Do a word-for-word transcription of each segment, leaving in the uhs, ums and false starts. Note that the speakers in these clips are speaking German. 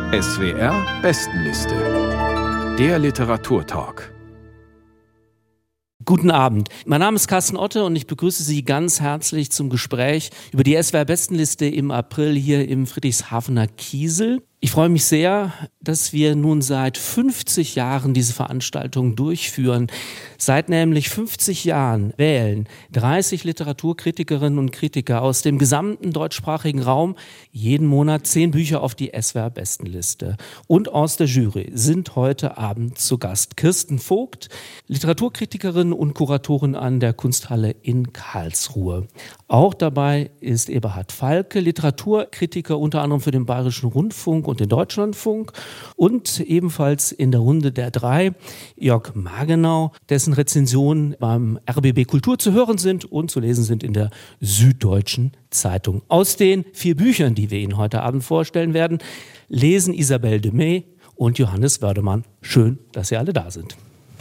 S W R Bestenliste. Der Literaturtalk. Guten Abend. Mein Name ist Carsten Otte und ich begrüße Sie ganz herzlich zum Gespräch über die S W R Bestenliste im April hier im Friedrichshafener Kiesel. Ich freue mich sehr, dass wir nun seit fünfzig Jahren diese Veranstaltung durchführen. Seit nämlich fünfzig Jahren wählen dreißig Literaturkritikerinnen und Kritiker aus dem gesamten deutschsprachigen Raum jeden Monat zehn Bücher auf die S W R Bestenliste. Und aus der Jury sind heute Abend zu Gast Kirsten Vogt, Literaturkritikerin und Kuratorin an der Kunsthalle in Karlsruhe. Auch dabei ist Eberhard Falke, Literaturkritiker unter anderem für den Bayerischen Rundfunk und den Deutschlandfunk, und ebenfalls in der Runde der drei Jörg Margenau, dessen Rezensionen beim R B B Kultur zu hören sind und zu lesen sind in der Süddeutschen Zeitung. Aus den vier Büchern, die wir Ihnen heute Abend vorstellen werden, lesen Isabelle Demey und Johannes Wördemann. Schön, dass Sie alle da sind.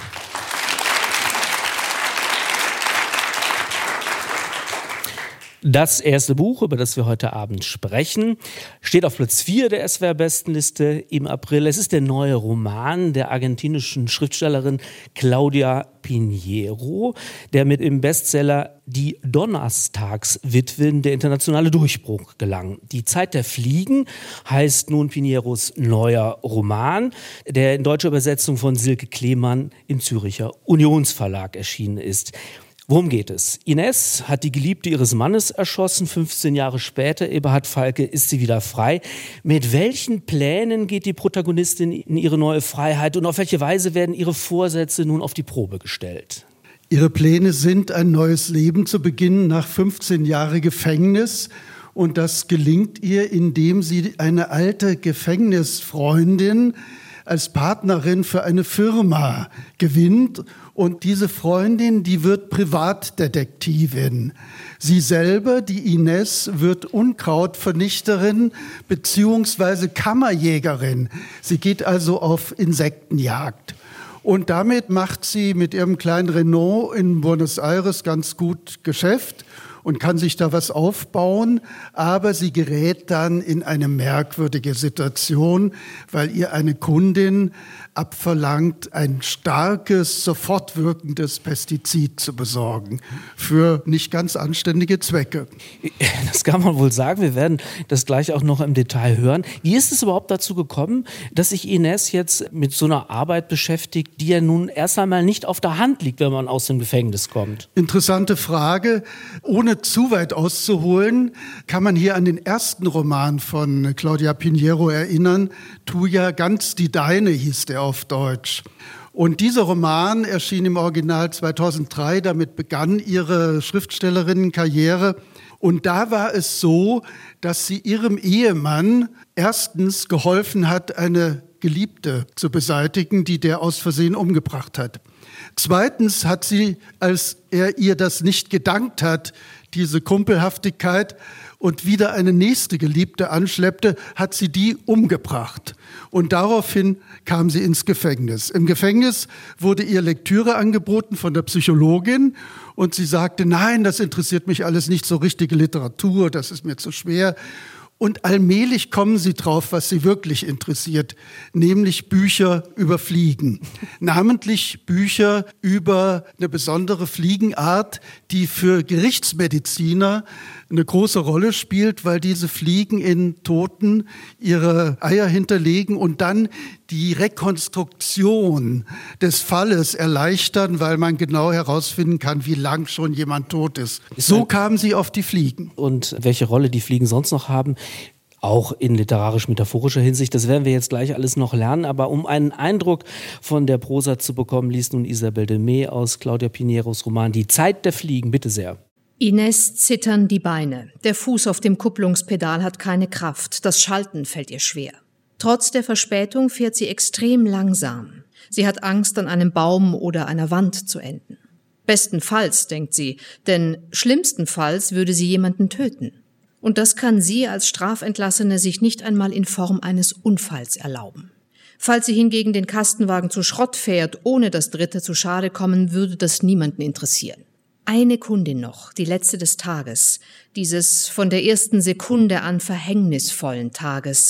Das erste Buch, über das wir heute Abend sprechen, steht auf Platz vier der S W R-Bestenliste im April. Es ist der neue Roman der argentinischen Schriftstellerin Claudia Piñeiro, der mit dem Bestseller Die Donnerstagswitwen der internationale Durchbruch gelang. Die Zeit der Fliegen heißt nun Piñeiros neuer Roman, der in deutscher Übersetzung von Silke Klemann im Züricher Unionsverlag erschienen ist. Worum geht es? Ines hat die Geliebte ihres Mannes erschossen. fünfzehn Jahre später, Eberhard Falke, ist sie wieder frei. Mit welchen Plänen geht die Protagonistin in ihre neue Freiheit und auf welche Weise werden ihre Vorsätze nun auf die Probe gestellt? Ihre Pläne sind, ein neues Leben zu beginnen nach fünfzehn Jahren Gefängnis. Und das gelingt ihr, indem sie eine alte Gefängnisfreundin als Partnerin für eine Firma gewinnt. Und diese Freundin, die wird Privatdetektivin. Sie selber, die Ines, wird Unkrautvernichterin beziehungsweise Kammerjägerin. Sie geht also auf Insektenjagd. Und damit macht sie mit ihrem kleinen Renault in Buenos Aires ganz gut Geschäft und kann sich da was aufbauen, aber sie gerät dann in eine merkwürdige Situation, weil ihr eine Kundin abverlangt, ein starkes, sofort wirkendes Pestizid zu besorgen für nicht ganz anständige Zwecke. Das kann man wohl sagen. Wir werden das gleich auch noch im Detail hören. Wie ist es überhaupt dazu gekommen, dass sich Ines jetzt mit so einer Arbeit beschäftigt, die ja nun erst einmal nicht auf der Hand liegt, wenn man aus dem Gefängnis kommt? Interessante Frage. Ohne zu weit auszuholen, kann man hier an den ersten Roman von Claudia Piñeiro erinnern. Tu ja ganz die Deine hieß der auf Deutsch. Und dieser Roman erschien im Original zweitausenddrei, damit begann ihre Schriftstellerinnenkarriere. Und da war es so, dass sie ihrem Ehemann erstens geholfen hat, eine Geliebte zu beseitigen, die der aus Versehen umgebracht hat. Zweitens hat sie, als er ihr das nicht gedankt hat, diese Kumpelhaftigkeit, und wieder eine nächste Geliebte anschleppte, hat sie die umgebracht. Und daraufhin kam sie ins Gefängnis. Im Gefängnis wurde ihr Lektüre angeboten von der Psychologin und sie sagte, nein, das interessiert mich alles nicht, so richtige Literatur, das ist mir zu schwer. Und allmählich kommen sie drauf, was sie wirklich interessiert, nämlich Bücher über Fliegen. Namentlich Bücher über eine besondere Fliegenart, die für Gerichtsmediziner eine große Rolle spielt, weil diese Fliegen in Toten ihre Eier hinterlegen und dann die Rekonstruktion des Falles erleichtern, weil man genau herausfinden kann, wie lang schon jemand tot ist. So kamen sie auf die Fliegen. Und welche Rolle die Fliegen sonst noch haben, auch in literarisch-metaphorischer Hinsicht, das werden wir jetzt gleich alles noch lernen. Aber um einen Eindruck von der Prosa zu bekommen, liest nun Isabelle Demey aus Claudia Piñeiros Roman Die Zeit der Fliegen. Bitte sehr. Ines zittern die Beine. Der Fuß auf dem Kupplungspedal hat keine Kraft. Das Schalten fällt ihr schwer. Trotz der Verspätung fährt sie extrem langsam. Sie hat Angst, an einem Baum oder einer Wand zu enden. Bestenfalls, denkt sie, denn schlimmstenfalls würde sie jemanden töten. Und das kann sie als Strafentlassene sich nicht einmal in Form eines Unfalls erlauben. Falls sie hingegen den Kastenwagen zu Schrott fährt, ohne dass Dritte zu Schade kommen, würde das niemanden interessieren. Eine Kundin noch, die letzte des Tages, dieses von der ersten Sekunde an verhängnisvollen Tages.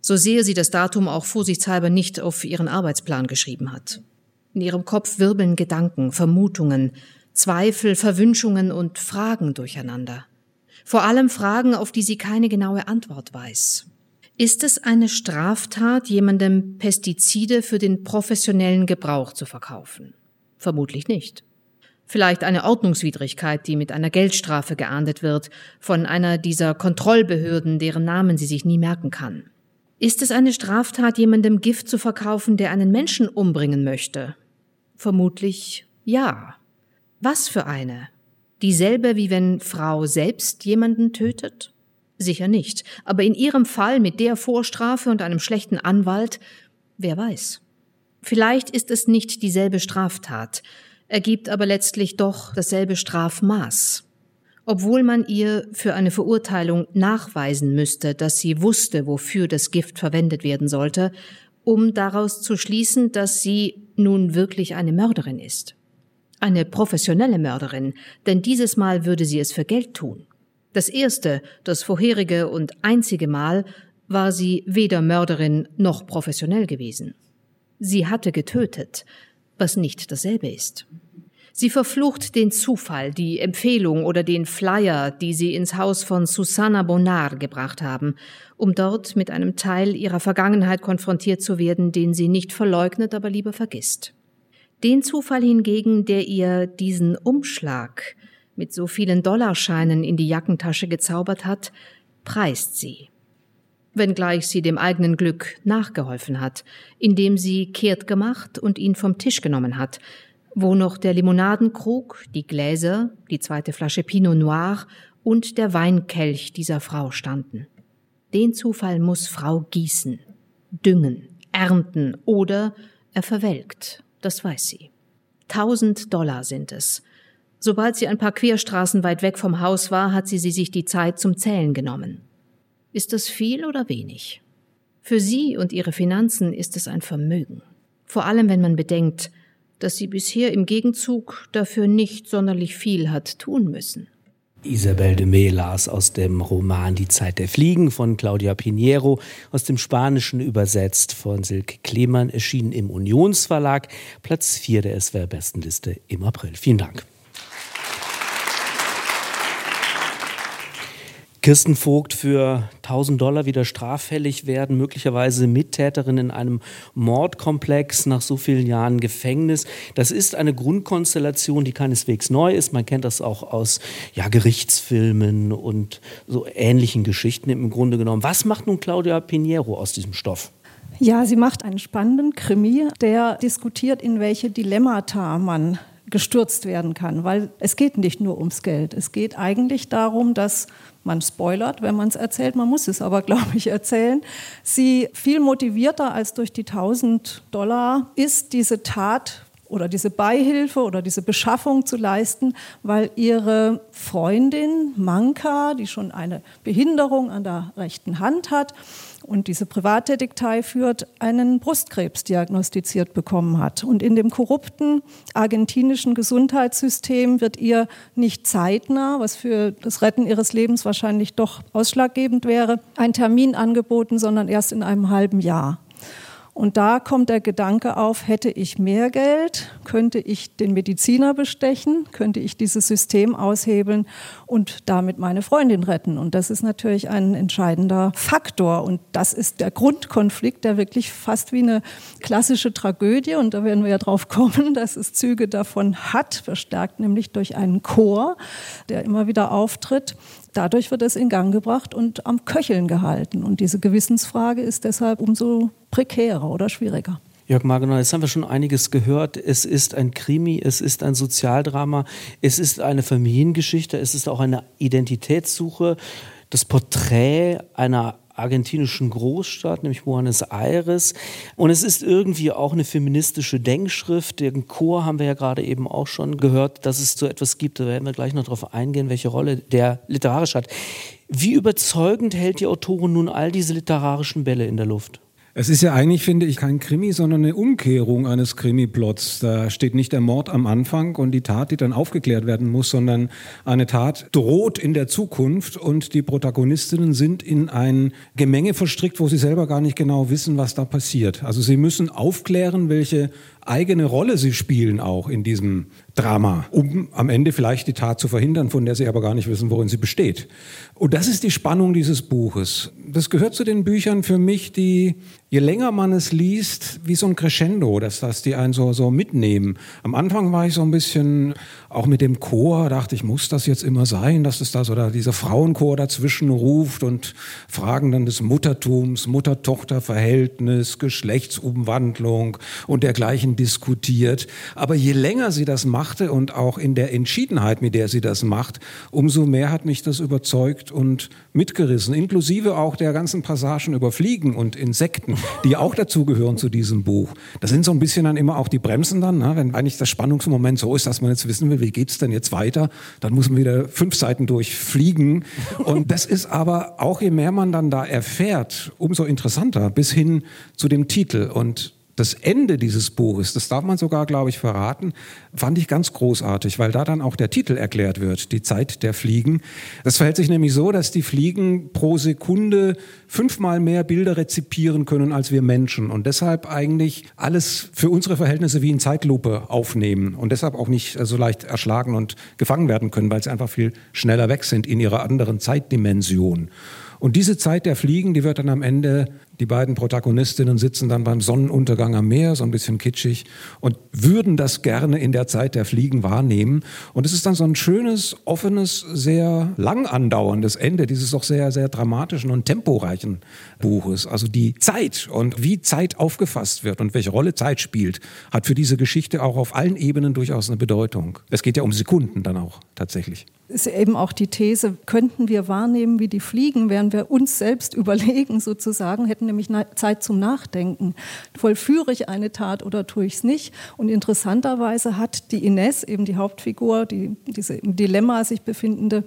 so sehr sie das Datum auch vorsichtshalber nicht auf ihren Arbeitsplan geschrieben hat. In ihrem Kopf wirbeln Gedanken, Vermutungen, Zweifel, Verwünschungen und Fragen durcheinander. Vor allem Fragen, auf die sie keine genaue Antwort weiß. Ist es eine Straftat, jemandem Pestizide für den professionellen Gebrauch zu verkaufen? Vermutlich nicht. Vielleicht eine Ordnungswidrigkeit, die mit einer Geldstrafe geahndet wird, von einer dieser Kontrollbehörden, deren Namen sie sich nie merken kann. Ist es eine Straftat, jemandem Gift zu verkaufen, der einen Menschen umbringen möchte? Vermutlich ja. Was für eine? Dieselbe, wie wenn Frau selbst jemanden tötet? Sicher nicht. Aber in ihrem Fall mit der Vorstrafe und einem schlechten Anwalt, wer weiß. Vielleicht ist es nicht dieselbe Straftat, ergibt aber letztlich doch dasselbe Strafmaß. Obwohl man ihr für eine Verurteilung nachweisen müsste, dass sie wusste, wofür das Gift verwendet werden sollte, um daraus zu schließen, dass sie nun wirklich eine Mörderin ist. Eine professionelle Mörderin, denn dieses Mal würde sie es für Geld tun. Das erste, das vorherige und einzige Mal war sie weder Mörderin noch professionell gewesen. Sie hatte getötet, was nicht dasselbe ist. Sie verflucht den Zufall, die Empfehlung oder den Flyer, die sie ins Haus von Susanna Bonnar gebracht haben, um dort mit einem Teil ihrer Vergangenheit konfrontiert zu werden, den sie nicht verleugnet, aber lieber vergisst. Den Zufall hingegen, der ihr diesen Umschlag mit so vielen Dollarscheinen in die Jackentasche gezaubert hat, preist sie. Wenngleich sie dem eigenen Glück nachgeholfen hat, indem sie kehrt gemacht und ihn vom Tisch genommen hat, wo noch der Limonadenkrug, die Gläser, die zweite Flasche Pinot Noir und der Weinkelch dieser Frau standen. Den Zufall muss Frau gießen, düngen, ernten oder er verwelkt. Das weiß sie. Tausend Dollar sind es. Sobald sie ein paar Querstraßen weit weg vom Haus war, hat sie, sie sich die Zeit zum Zählen genommen. Ist das viel oder wenig? Für sie und ihre Finanzen ist es ein Vermögen. Vor allem, wenn man bedenkt, dass sie bisher im Gegenzug dafür nicht sonderlich viel hat tun müssen. Isabel de May las aus dem Roman Die Zeit der Fliegen von Claudia Pinheiro, aus dem Spanischen übersetzt von Silke Klemann, erschienen im Unionsverlag, Platz vier der S W R-Bestenliste im April. Vielen Dank. Kirsten Vogt für tausend Dollar wieder straffällig werden, möglicherweise Mittäterin in einem Mordkomplex nach so vielen Jahren Gefängnis. Das ist eine Grundkonstellation, die keineswegs neu ist. Man kennt das auch aus ja, Gerichtsfilmen und so ähnlichen Geschichten im Grunde genommen. Was macht nun Claudia Pinheiro aus diesem Stoff? Ja, sie macht einen spannenden Krimi, der diskutiert, in welche Dilemmata man gestürzt werden kann, weil es geht nicht nur ums Geld. Es geht eigentlich darum, dass man spoilert, wenn man es erzählt, man muss es aber, glaube ich, erzählen, sie viel motivierter als durch die tausend Dollar ist, diese Tat oder diese Beihilfe oder diese Beschaffung zu leisten, weil ihre Freundin Manka, die schon eine Behinderung an der rechten Hand hat und diese Privatdetektei führt, einen Brustkrebs diagnostiziert bekommen hat. Und in dem korrupten argentinischen Gesundheitssystem wird ihr nicht zeitnah, was für das Retten ihres Lebens wahrscheinlich doch ausschlaggebend wäre, ein Termin angeboten, sondern erst in einem halben Jahr. Und da kommt der Gedanke auf, hätte ich mehr Geld, könnte ich den Mediziner bestechen, könnte ich dieses System aushebeln und damit meine Freundin retten. Und das ist natürlich ein entscheidender Faktor. Und das ist der Grundkonflikt, der wirklich fast wie eine klassische Tragödie, und da werden wir ja drauf kommen, dass es Züge davon hat, verstärkt nämlich durch einen Chor, der immer wieder auftritt. Dadurch wird es in Gang gebracht und am Köcheln gehalten. Und diese Gewissensfrage ist deshalb umso prekärer oder schwieriger. Jörg Margenau, jetzt haben wir schon einiges gehört. Es ist ein Krimi, es ist ein Sozialdrama, es ist eine Familiengeschichte, es ist auch eine Identitätssuche. Das Porträt einer argentinischen Großstadt, nämlich Buenos Aires. Und es ist irgendwie auch eine feministische Denkschrift. Den Chor haben wir ja gerade eben auch schon gehört, dass es so etwas gibt. Da werden wir gleich noch darauf eingehen, welche Rolle der literarisch hat. Wie überzeugend hält die Autorin nun all diese literarischen Bälle in der Luft? Es ist ja eigentlich, finde ich, kein Krimi, sondern eine Umkehrung eines Krimiplots. Da steht nicht der Mord am Anfang und die Tat, die dann aufgeklärt werden muss, sondern eine Tat droht in der Zukunft und die Protagonistinnen sind in ein Gemenge verstrickt, wo sie selber gar nicht genau wissen, was da passiert. Also sie müssen aufklären, welche eigene Rolle sie spielen auch in diesem Drama, um am Ende vielleicht die Tat zu verhindern, von der sie aber gar nicht wissen, worin sie besteht. Und das ist die Spannung dieses Buches. Das gehört zu den Büchern für mich, die, je länger man es liest, wie so ein Crescendo, dass das die einen so, so mitnehmen. Am Anfang war ich so ein bisschen, auch mit dem Chor, dachte ich, muss das jetzt immer sein, dass es da so da dieser Frauenchor dazwischen ruft und Fragen dann des Muttertums, Mutter-Tochter-Verhältnis, Geschlechtsumwandlung und dergleichen diskutiert. Aber je länger sie das machte und auch in der Entschiedenheit, mit der sie das macht, umso mehr hat mich das überzeugt und mitgerissen, inklusive auch der ganzen Passagen über Fliegen und Insekten, die auch dazugehören zu diesem Buch. Das sind so ein bisschen dann immer auch die Bremsen dann, ne? Wenn eigentlich das Spannungsmoment so ist, dass man jetzt wissen will, wie geht's denn jetzt weiter, dann muss man wieder fünf Seiten durchfliegen. Und das ist aber auch, je mehr man dann da erfährt, umso interessanter, bis hin zu dem Titel. Und das Ende dieses Buches, das darf man sogar, glaube ich, verraten, fand ich ganz großartig, weil da dann auch der Titel erklärt wird, die Zeit der Fliegen. Das verhält sich nämlich so, dass die Fliegen pro Sekunde fünfmal mehr Bilder rezipieren können als wir Menschen und deshalb eigentlich alles für unsere Verhältnisse wie in Zeitlupe aufnehmen und deshalb auch nicht so leicht erschlagen und gefangen werden können, weil sie einfach viel schneller weg sind in ihrer anderen Zeitdimension. Und diese Zeit der Fliegen, die wird dann am Ende, die beiden Protagonistinnen sitzen dann beim Sonnenuntergang am Meer, so ein bisschen kitschig, und würden das gerne in der Zeit der Fliegen wahrnehmen. Und es ist dann so ein schönes, offenes, sehr lang andauerndes Ende dieses doch sehr, sehr dramatischen und temporeichen Buches. Also die Zeit und wie Zeit aufgefasst wird und welche Rolle Zeit spielt, hat für diese Geschichte auch auf allen Ebenen durchaus eine Bedeutung. Es geht ja um Sekunden dann auch tatsächlich. Ist eben auch die These, könnten wir wahrnehmen, wie die fliegen, während wir uns selbst überlegen sozusagen, hätten nämlich Zeit zum Nachdenken. Vollführe ich eine Tat oder tue ich es nicht? Und interessanterweise hat die Ines, eben die Hauptfigur, die diese im Dilemma sich befindende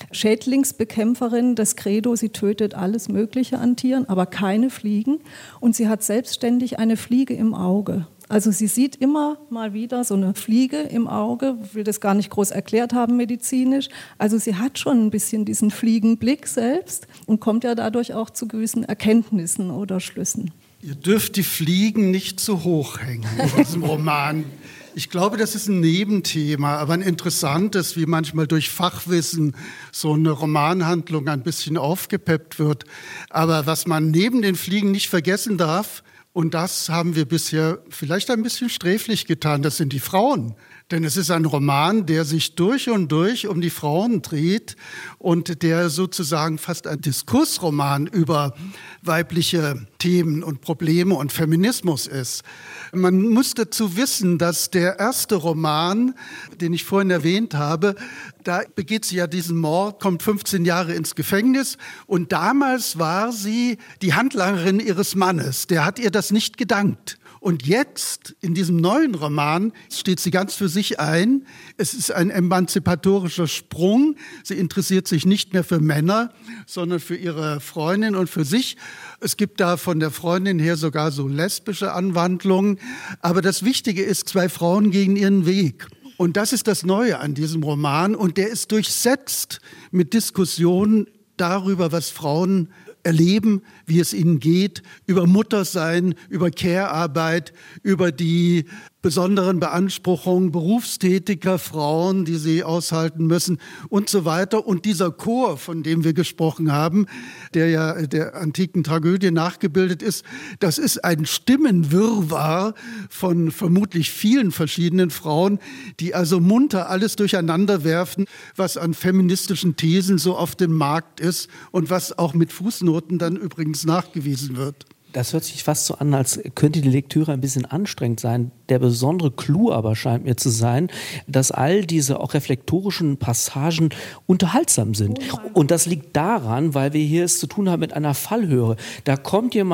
Schädlingsbekämpferin, das Credo, sie tötet alles Mögliche an Tieren, aber keine Fliegen. Und sie hat selbstständig eine Fliege im Auge. Also sie sieht immer mal wieder so eine Fliege im Auge, will das gar nicht groß erklärt haben medizinisch. Also sie hat schon ein bisschen diesen Fliegenblick selbst und kommt ja dadurch auch zu gewissen Erkenntnissen oder Schlüssen. Ihr dürft die Fliegen nicht zu hoch hängen in diesem Roman. Ich glaube, das ist ein Nebenthema, aber ein interessantes, wie manchmal durch Fachwissen so eine Romanhandlung ein bisschen aufgepeppt wird. Aber was man neben den Fliegen nicht vergessen darf, und das haben wir bisher vielleicht ein bisschen sträflich getan, das sind die Frauen. Denn es ist ein Roman, der sich durch und durch um die Frauen dreht und der sozusagen fast ein Diskursroman über weibliche Themen und Probleme und Feminismus ist. Man muss dazu wissen, dass der erste Roman, den ich vorhin erwähnt habe, da begeht sie ja diesen Mord, kommt fünfzehn Jahre ins Gefängnis und damals war sie die Handlangerin ihres Mannes. Der hat ihr das nicht gedankt. Und jetzt, in diesem neuen Roman, steht sie ganz für sich ein. Es ist ein emanzipatorischer Sprung. Sie interessiert sich nicht mehr für Männer, sondern für ihre Freundin und für sich. Es gibt da von der Freundin her sogar so lesbische Anwandlungen. Aber das Wichtige ist, zwei Frauen gehen ihren Weg. Und das ist das Neue an diesem Roman. Und der ist durchsetzt mit Diskussionen darüber, was Frauen erleben, wie es ihnen geht, über Muttersein, über Care-Arbeit, über die besonderen Beanspruchungen berufstätiger Frauen, die sie aushalten müssen und so weiter. Und dieser Chor, von dem wir gesprochen haben, der ja der antiken Tragödie nachgebildet ist, das ist ein Stimmenwirrwarr von vermutlich vielen verschiedenen Frauen, die also munter alles durcheinander werfen, was an feministischen Thesen so auf dem Markt ist und was auch mit Fußnoten dann übrigens nachgewiesen wird. Das hört sich fast so an, als könnte die Lektüre ein bisschen anstrengend sein. Der besondere Clou aber scheint mir zu sein, dass all diese auch reflektorischen Passagen unterhaltsam sind. Und das liegt daran, weil wir hier es zu tun haben mit einer Fallhöhe. Da kommt jemand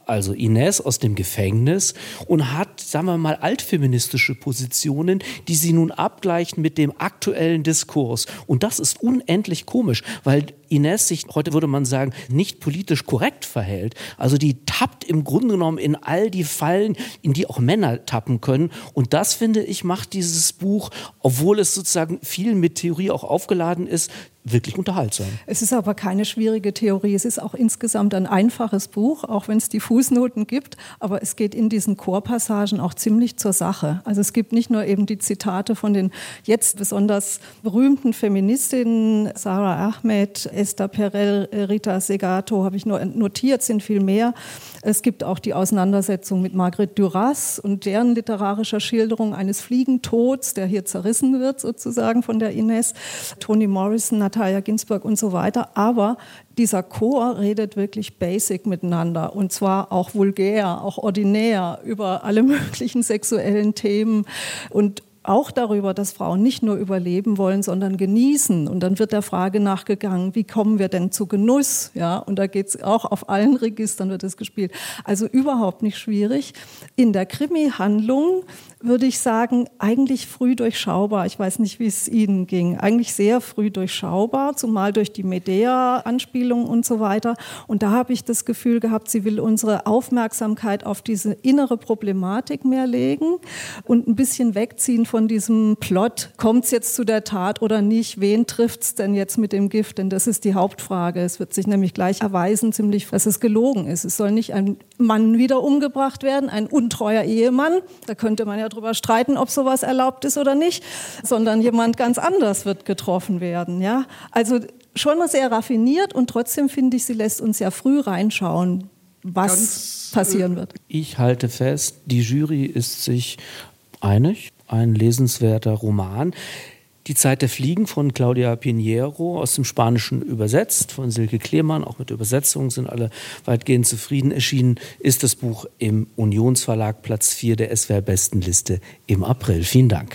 also Ines aus dem Gefängnis, und hat, sagen wir mal, altfeministische Positionen, die sie nun abgleichen mit dem aktuellen Diskurs. Und das ist unendlich komisch, weil Ines sich, heute würde man sagen, nicht politisch korrekt verhält. Also die tappt im Grunde genommen in all die Fallen, in die auch Männer tappen können. Und das, finde ich, macht dieses Buch, obwohl es sozusagen viel mit Theorie auch aufgeladen ist, wirklich unterhaltsam. Es ist aber keine schwierige Theorie. Es ist auch insgesamt ein einfaches Buch, auch wenn es die Fußnoten gibt. Aber es geht in diesen Chorpassagen auch ziemlich zur Sache. Also es gibt nicht nur eben die Zitate von den jetzt besonders berühmten Feministinnen, Sara Ahmed, Esther Perel, Rita Segato, habe ich nur notiert, sind viel mehr. Es gibt auch die Auseinandersetzung mit Marguerite Duras und deren literarischer Schilderung eines Fliegentods, der hier zerrissen wird sozusagen von der Ines, Toni Morrison, Natalia Ginsburg und so weiter. Aber dieser Chor redet wirklich basic miteinander und zwar auch vulgär, auch ordinär über alle möglichen sexuellen Themen und auch darüber, dass Frauen nicht nur überleben wollen, sondern genießen. Und dann wird der Frage nachgegangen, wie kommen wir denn zu Genuss? Ja, und da geht es auch auf allen Registern wird es gespielt. Also überhaupt nicht schwierig. In der Krimi-Handlung würde ich sagen, eigentlich früh durchschaubar. Ich weiß nicht, wie es Ihnen ging. Eigentlich sehr früh durchschaubar, zumal durch die Medea-Anspielung und so weiter. Und da habe ich das Gefühl gehabt, sie will unsere Aufmerksamkeit auf diese innere Problematik mehr legen und ein bisschen wegziehen von diesem Plot. Kommt es jetzt zu der Tat oder nicht? Wen trifft es denn jetzt mit dem Gift? Denn das ist die Hauptfrage. Es wird sich nämlich gleich erweisen, ziemlich, dass es gelogen ist. Es soll nicht ein Mann wieder umgebracht werden, ein untreuer Ehemann. Da könnte man ja drüber streiten, ob sowas erlaubt ist oder nicht, sondern jemand ganz anders wird getroffen werden. Ja? Also schon sehr raffiniert und trotzdem finde ich, sie lässt uns ja früh reinschauen, was ganz passieren wird. Ich halte fest, die Jury ist sich einig, ein lesenswerter Roman. Die Zeit der Fliegen von Claudia Pinheiro, aus dem Spanischen übersetzt, von Silke Klemann, auch mit Übersetzung sind alle weitgehend zufrieden. Erschienen ist das Buch im Unionsverlag, Platz vier der S W R-Bestenliste im April. Vielen Dank.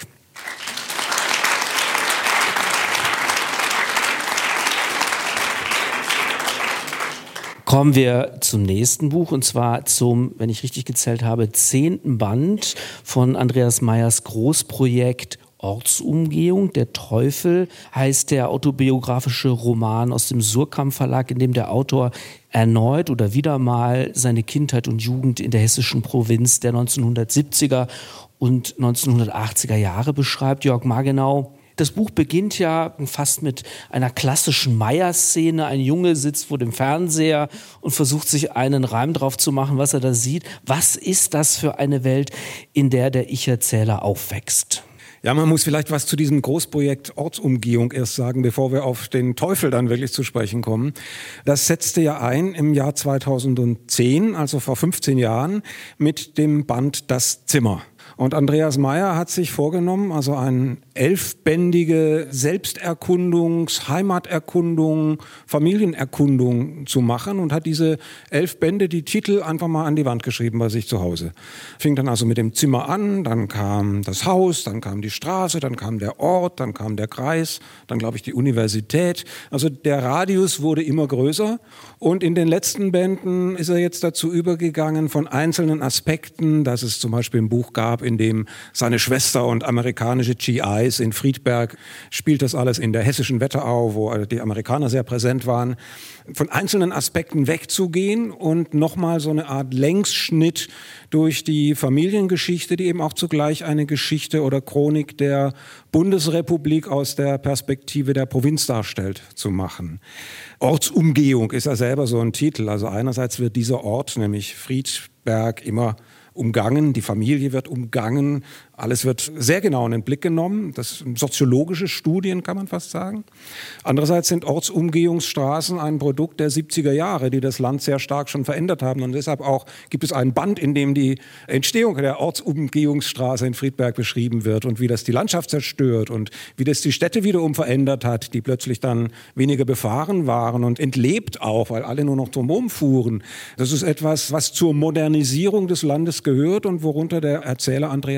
Kommen wir zum nächsten Buch, und zwar zum, wenn ich richtig gezählt habe, zehnten Band von Andreas Meyers Großprojekt Ortsumgehung. Der Teufel heißt der autobiografische Roman aus dem Surkamp Verlag, in dem der Autor erneut oder wieder mal seine Kindheit und Jugend in der hessischen Provinz der neunzehnhundertsiebziger und neunzehnhundertachtziger Jahre beschreibt. Jörg Margenau. Das Buch beginnt ja fast mit einer klassischen Meyer-Szene. Ein Junge sitzt vor dem Fernseher und versucht sich einen Reim drauf zu machen, was er da sieht. Was ist das für eine Welt, in der der Ich-Erzähler aufwächst? Ja, man muss vielleicht was zu diesem Großprojekt Ortsumgehung erst sagen, bevor wir auf den Teufel dann wirklich zu sprechen kommen. Das setzte ja ein im Jahr zweitausendzehn, also vor fünfzehn Jahren, mit dem Band Das Zimmer. Und Andreas Meyer hat sich vorgenommen, also eine elfbändige Selbsterkundungs-, Heimaterkundung, Familienerkundung zu machen und hat diese elf Bände, die Titel einfach mal an die Wand geschrieben bei sich zu Hause. Fing dann also mit dem Zimmer an, dann kam das Haus, dann kam die Straße, dann kam der Ort, dann kam der Kreis, dann glaube ich die Universität. Also der Radius wurde immer größer und in den letzten Bänden ist er jetzt dazu übergegangen, von einzelnen Aspekten, dass es zum Beispiel ein Buch gab, in dem seine Schwester und amerikanische G Is in Friedberg, spielt das alles in der hessischen Wetterau, wo die Amerikaner sehr präsent waren, von einzelnen Aspekten wegzugehen und nochmal so eine Art Längsschnitt durch die Familiengeschichte, die eben auch zugleich eine Geschichte oder Chronik der Bundesrepublik aus der Perspektive der Provinz darstellt, zu machen. Ortsumgehung ist ja selber so ein Titel. Also einerseits wird dieser Ort, nämlich Friedberg, immer umgangen, die Familie wird umgangen, alles wird sehr genau in den Blick genommen. Das sind soziologische Studien, kann man fast sagen. Andererseits sind Ortsumgehungsstraßen ein Produkt der siebziger Jahre, die das Land sehr stark schon verändert haben. Und deshalb auch gibt es ein Band, in dem die Entstehung der Ortsumgehungsstraße in Friedberg beschrieben wird und wie das die Landschaft zerstört und wie das die Städte wiederum verändert hat, die plötzlich dann weniger befahren waren und entlebt auch, weil alle nur noch drumherum fuhren. Das ist etwas, was zur Modernisierung des Landes gehört und worunter der Erzähler Andreas Meyer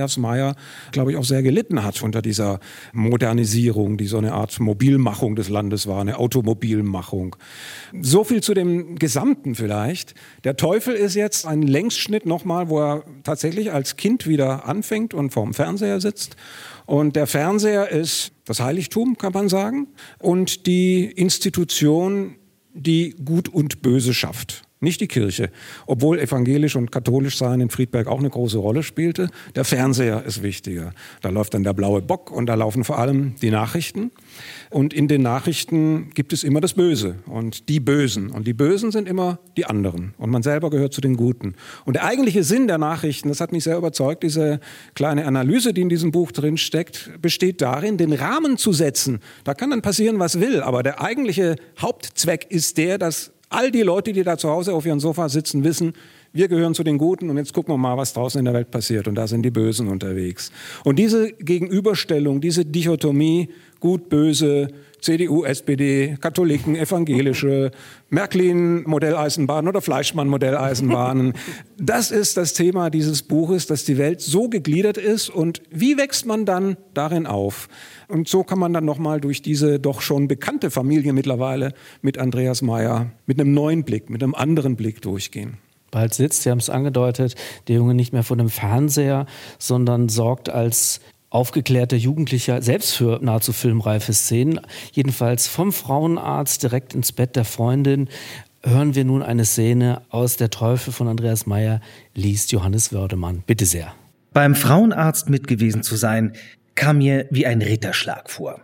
Mayer, glaube ich, auch sehr gelitten hat unter dieser Modernisierung, die so eine Art Mobilmachung des Landes war, eine Automobilmachung. So viel zu dem Gesamten vielleicht. Der Teufel ist jetzt ein Längsschnitt nochmal, wo er tatsächlich als Kind wieder anfängt und vorm Fernseher sitzt. Und der Fernseher ist das Heiligtum, kann man sagen, und die Institution, die Gut und Böse schafft. Nicht die Kirche, obwohl evangelisch und katholisch sein in Friedberg auch eine große Rolle spielte. Der Fernseher ist wichtiger. Da läuft dann der blaue Bock und da laufen vor allem die Nachrichten. Und in den Nachrichten gibt es immer das Böse und die Bösen. Und die Bösen sind immer die anderen. Und man selber gehört zu den Guten. Und der eigentliche Sinn der Nachrichten, das hat mich sehr überzeugt, diese kleine Analyse, die in diesem Buch drin steckt, besteht darin, den Rahmen zu setzen. Da kann dann passieren, was will. Aber der eigentliche Hauptzweck ist der, dass all die Leute, die da zu Hause auf ihrem Sofa sitzen, wissen, wir gehören zu den Guten und jetzt gucken wir mal, was draußen in der Welt passiert. Und da sind die Bösen unterwegs. Und diese Gegenüberstellung, diese Dichotomie, Gut, Böse, C D U, S P D, Katholiken, Evangelische, Märklin, Modelleisenbahn oder Fleischmann, Modelleisenbahnen. Das ist das Thema dieses Buches, dass die Welt so gegliedert ist. Und wie wächst man dann darin auf? Und so kann man dann nochmal durch diese doch schon bekannte Familie mittlerweile mit Andreas Mayer mit einem neuen Blick, mit einem anderen Blick durchgehen. Bald sitzt, Sie haben es angedeutet, der Junge nicht mehr vor dem Fernseher, sondern sorgt als aufgeklärter Jugendlicher selbst für nahezu filmreife Szenen. Jedenfalls vom Frauenarzt direkt ins Bett der Freundin hören wir nun eine Szene aus Der Teufel von Andreas Mayer, liest Johannes Wördemann. Bitte sehr. Beim Frauenarzt mit gewesen zu sein, kam mir wie ein Ritterschlag vor.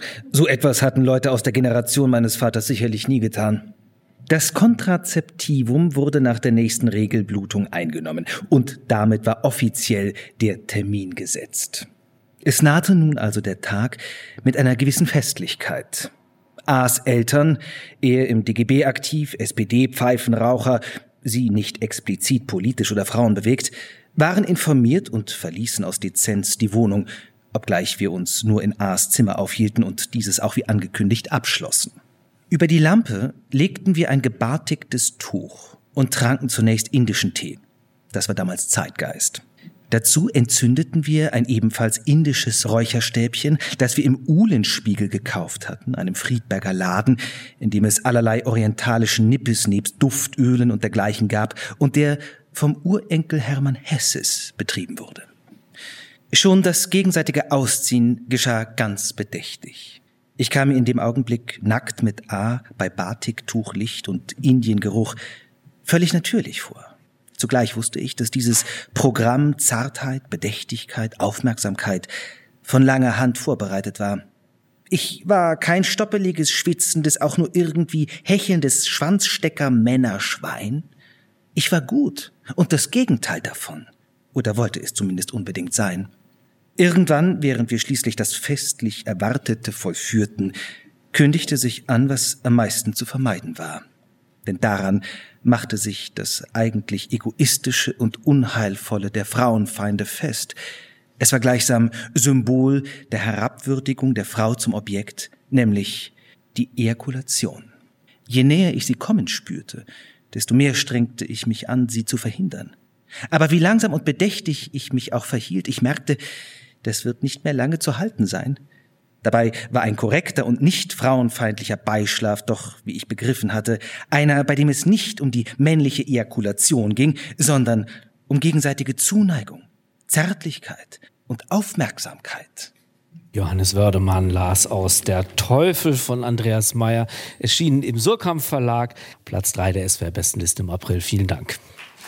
So etwas hatten Leute aus der Generation meines Vaters sicherlich nie getan. Das Kontrazeptivum wurde nach der nächsten Regelblutung eingenommen und damit war offiziell der Termin gesetzt. Es nahte nun also der Tag mit einer gewissen Festlichkeit. A's Eltern, er im D G B aktiv, S P D-Pfeifenraucher, sie nicht explizit politisch oder frauenbewegt, waren informiert und verließen aus Dezenz die Wohnung, obgleich wir uns nur in A's Zimmer aufhielten und dieses auch wie angekündigt abschlossen. Über die Lampe legten wir ein gebartigtes Tuch und tranken zunächst indischen Tee. Das war damals Zeitgeist. Dazu entzündeten wir ein ebenfalls indisches Räucherstäbchen, das wir im Uhlenspiegel gekauft hatten, einem Friedberger Laden, in dem es allerlei orientalischen Nippes nebst Duftölen und dergleichen gab und der vom Urenkel Hermann Hesses betrieben wurde. Schon das gegenseitige Ausziehen geschah ganz bedächtig. Ich kam mir in dem Augenblick nackt mit A bei Batiktuchlicht und Indiengeruch völlig natürlich vor. Zugleich wusste ich, dass dieses Programm Zartheit, Bedächtigkeit, Aufmerksamkeit von langer Hand vorbereitet war. Ich war kein stoppeliges, schwitzendes, auch nur irgendwie hechelndes Schwanzstecker-Männerschwein. Ich war gut und das Gegenteil davon. Oder wollte es zumindest unbedingt sein. Irgendwann, während wir schließlich das festlich Erwartete vollführten, kündigte sich an, was am meisten zu vermeiden war. Denn daran machte sich das eigentlich Egoistische und Unheilvolle der Frauenfeinde fest. Es war gleichsam Symbol der Herabwürdigung der Frau zum Objekt, nämlich die Ejakulation. Je näher ich sie kommen spürte, desto mehr strengte ich mich an, sie zu verhindern. Aber wie langsam und bedächtig ich mich auch verhielt, ich merkte, das wird nicht mehr lange zu halten sein. Dabei war ein korrekter und nicht frauenfeindlicher Beischlaf doch, wie ich begriffen hatte, einer, bei dem es nicht um die männliche Ejakulation ging, sondern um gegenseitige Zuneigung, Zärtlichkeit und Aufmerksamkeit. Johannes Wördemann las aus Der Teufel von Andreas Mayer, erschienen im Surkamp Verlag, Platz drei der S W R-Bestenliste im April. Vielen Dank.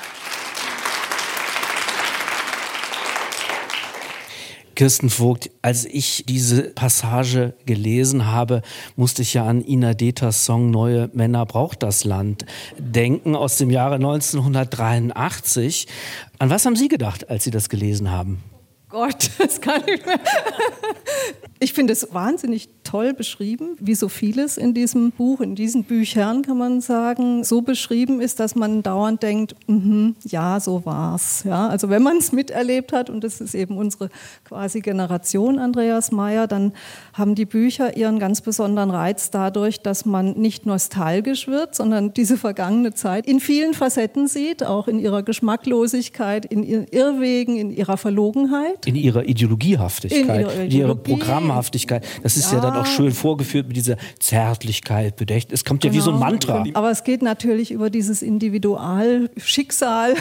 Kirsten Vogt, als ich diese Passage gelesen habe, musste ich ja an Ina Deters Song Neue Männer braucht das Land denken aus dem Jahre neunzehnhundertdreiundachtzig. An was haben Sie gedacht, als Sie das gelesen haben? Gott, das kann ich mir. Ich finde es wahnsinnig toll beschrieben, wie so vieles in diesem Buch, in diesen Büchern kann man sagen, so beschrieben ist, dass man dauernd denkt, mm-hmm, ja, so war's. Ja, also wenn man es miterlebt hat, und das ist eben unsere quasi Generation Andreas Maier, dann haben die Bücher ihren ganz besonderen Reiz dadurch, dass man nicht nostalgisch wird, sondern diese vergangene Zeit in vielen Facetten sieht, auch in ihrer Geschmacklosigkeit, in ihren Irrwegen, in ihrer Verlogenheit. In ihrer Ideologiehaftigkeit, in ihrer, Ideologie. in ihrer Programmhaftigkeit. Das ist ja. ja dann auch schön vorgeführt mit dieser Zärtlichkeit, Bedächtnis. Es kommt ja genau. wie so ein Mantra. Aber es geht natürlich über dieses Individualschicksal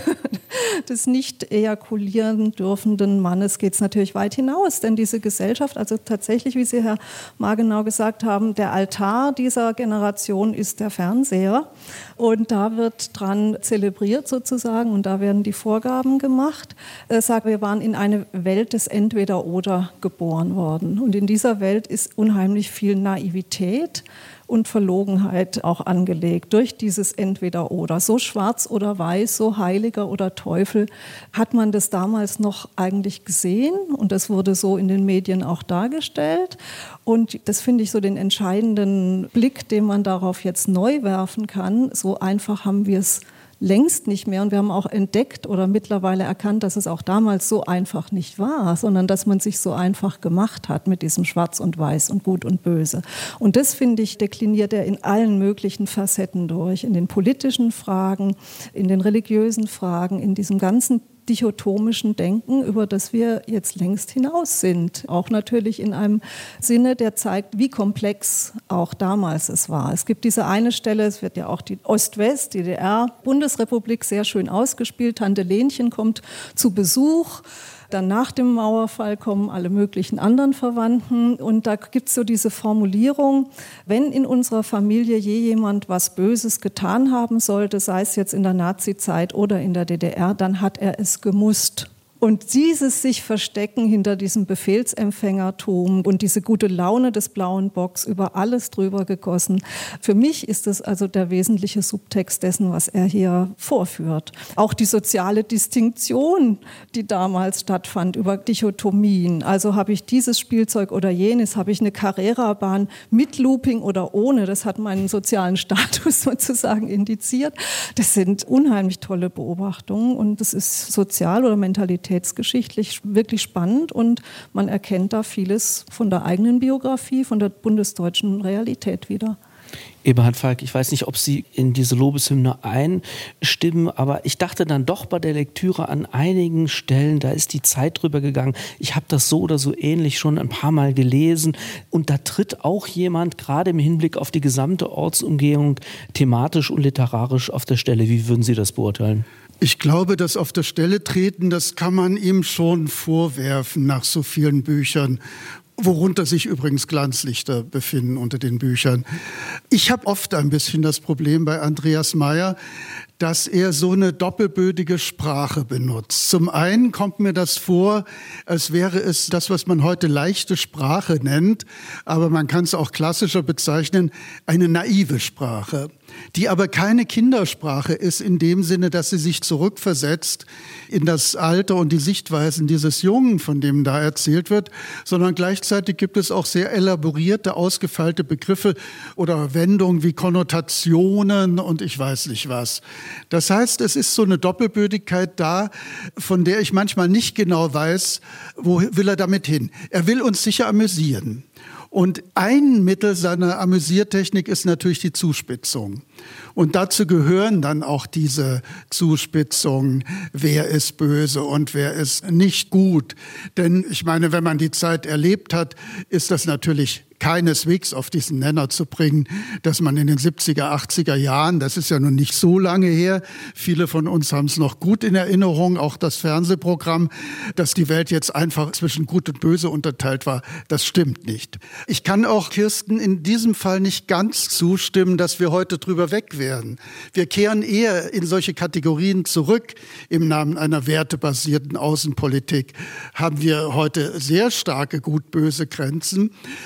des nicht ejakulieren dürfenden Mannes geht es natürlich weit hinaus. Denn diese Gesellschaft, also tatsächlich, wie Sie, Herr Margenau, gesagt haben, der Altar dieser Generation ist der Fernseher. Und da wird dran zelebriert sozusagen und da werden die Vorgaben gemacht. Er sagt, wir waren in eine Welt des Entweder-Oder geboren worden. Und in dieser Welt ist unheimlich viel Naivität und Verlogenheit auch angelegt durch dieses Entweder-Oder. So schwarz oder weiß, so Heiliger oder Teufel hat man das damals noch eigentlich gesehen und das wurde so in den Medien auch dargestellt. Und das finde ich so den entscheidenden Blick, den man darauf jetzt neu werfen kann. So einfach haben wir es längst nicht mehr. Und wir haben auch entdeckt oder mittlerweile erkannt, dass es auch damals so einfach nicht war, sondern dass man sich so einfach gemacht hat mit diesem Schwarz und Weiß und Gut und Böse. Und das, finde ich, dekliniert er in allen möglichen Facetten durch. In den politischen Fragen, in den religiösen Fragen, in diesem ganzen dichotomischen Denken, über das wir jetzt längst hinaus sind. Auch natürlich in einem Sinne, der zeigt, wie komplex auch damals es war. Es gibt diese eine Stelle, es wird ja auch die Ost-West, D D R, Bundesrepublik sehr schön ausgespielt. Tante Lenchen kommt zu Besuch. Dann nach dem Mauerfall kommen alle möglichen anderen Verwandten. Und da gibt es so diese Formulierung, wenn in unserer Familie je jemand was Böses getan haben sollte, sei es jetzt in der Nazizeit oder in der D D R, dann hat er es gemusst. Und dieses sich verstecken hinter diesem Befehlsempfängertum und diese gute Laune des blauen Bocks über alles drüber gegossen. Für mich ist das also der wesentliche Subtext dessen, was er hier vorführt. Auch die soziale Distinktion, die damals stattfand über Dichotomien. Also habe ich dieses Spielzeug oder jenes, habe ich eine Carrera-Bahn mit Looping oder ohne. Das hat meinen sozialen Status sozusagen indiziert. Das sind unheimlich tolle Beobachtungen und das ist sozial oder Mentalität geschichtlich wirklich spannend und man erkennt da vieles von der eigenen Biografie, von der bundesdeutschen Realität wieder. Eberhard Falk, ich weiß nicht, ob Sie in diese Lobeshymne einstimmen, aber ich dachte dann doch bei der Lektüre an einigen Stellen, da ist die Zeit drüber gegangen. Ich habe das so oder so ähnlich schon ein paar Mal gelesen und da tritt auch jemand gerade im Hinblick auf die gesamte Ortsumgehung thematisch und literarisch auf der Stelle. Wie würden Sie das beurteilen? Ich glaube, das auf der Stelle treten, das kann man ihm schon vorwerfen nach so vielen Büchern, worunter sich übrigens Glanzlichter befinden unter den Büchern. Ich habe oft ein bisschen das Problem bei Andreas Maier, dass er so eine doppelbödige Sprache benutzt. Zum einen kommt mir das vor, als wäre es das, was man heute leichte Sprache nennt, aber man kann es auch klassischer bezeichnen, eine naive Sprache, die aber keine Kindersprache ist in dem Sinne, dass sie sich zurückversetzt in das Alter und die Sichtweisen dieses Jungen, von dem da erzählt wird, sondern gleichzeitig gibt es auch sehr elaborierte, ausgefeilte Begriffe oder Wendungen wie Konnotationen und ich weiß nicht was. Das heißt, es ist so eine Doppelbödigkeit da, von der ich manchmal nicht genau weiß, wo will er damit hin. Er will uns sicher amüsieren. Und ein Mittel seiner Amüsiertechnik ist natürlich die Zuspitzung. Und dazu gehören dann auch diese Zuspitzungen, wer ist böse und wer ist nicht gut. Denn ich meine, wenn man die Zeit erlebt hat, ist das natürlich keineswegs auf diesen Nenner zu bringen, dass man in den siebziger, achtziger Jahren, das ist ja nun nicht so lange her, viele von uns haben es noch gut in Erinnerung, auch das Fernsehprogramm, dass die Welt jetzt einfach zwischen Gut und Böse unterteilt war, das stimmt nicht. Ich kann auch Kirsten in diesem Fall nicht ganz zustimmen, dass wir heute drüber weg werden. Wir kehren eher in solche Kategorien zurück. Im Namen einer wertebasierten Außenpolitik haben wir heute sehr starke Gut-Böse Grenzen. Aber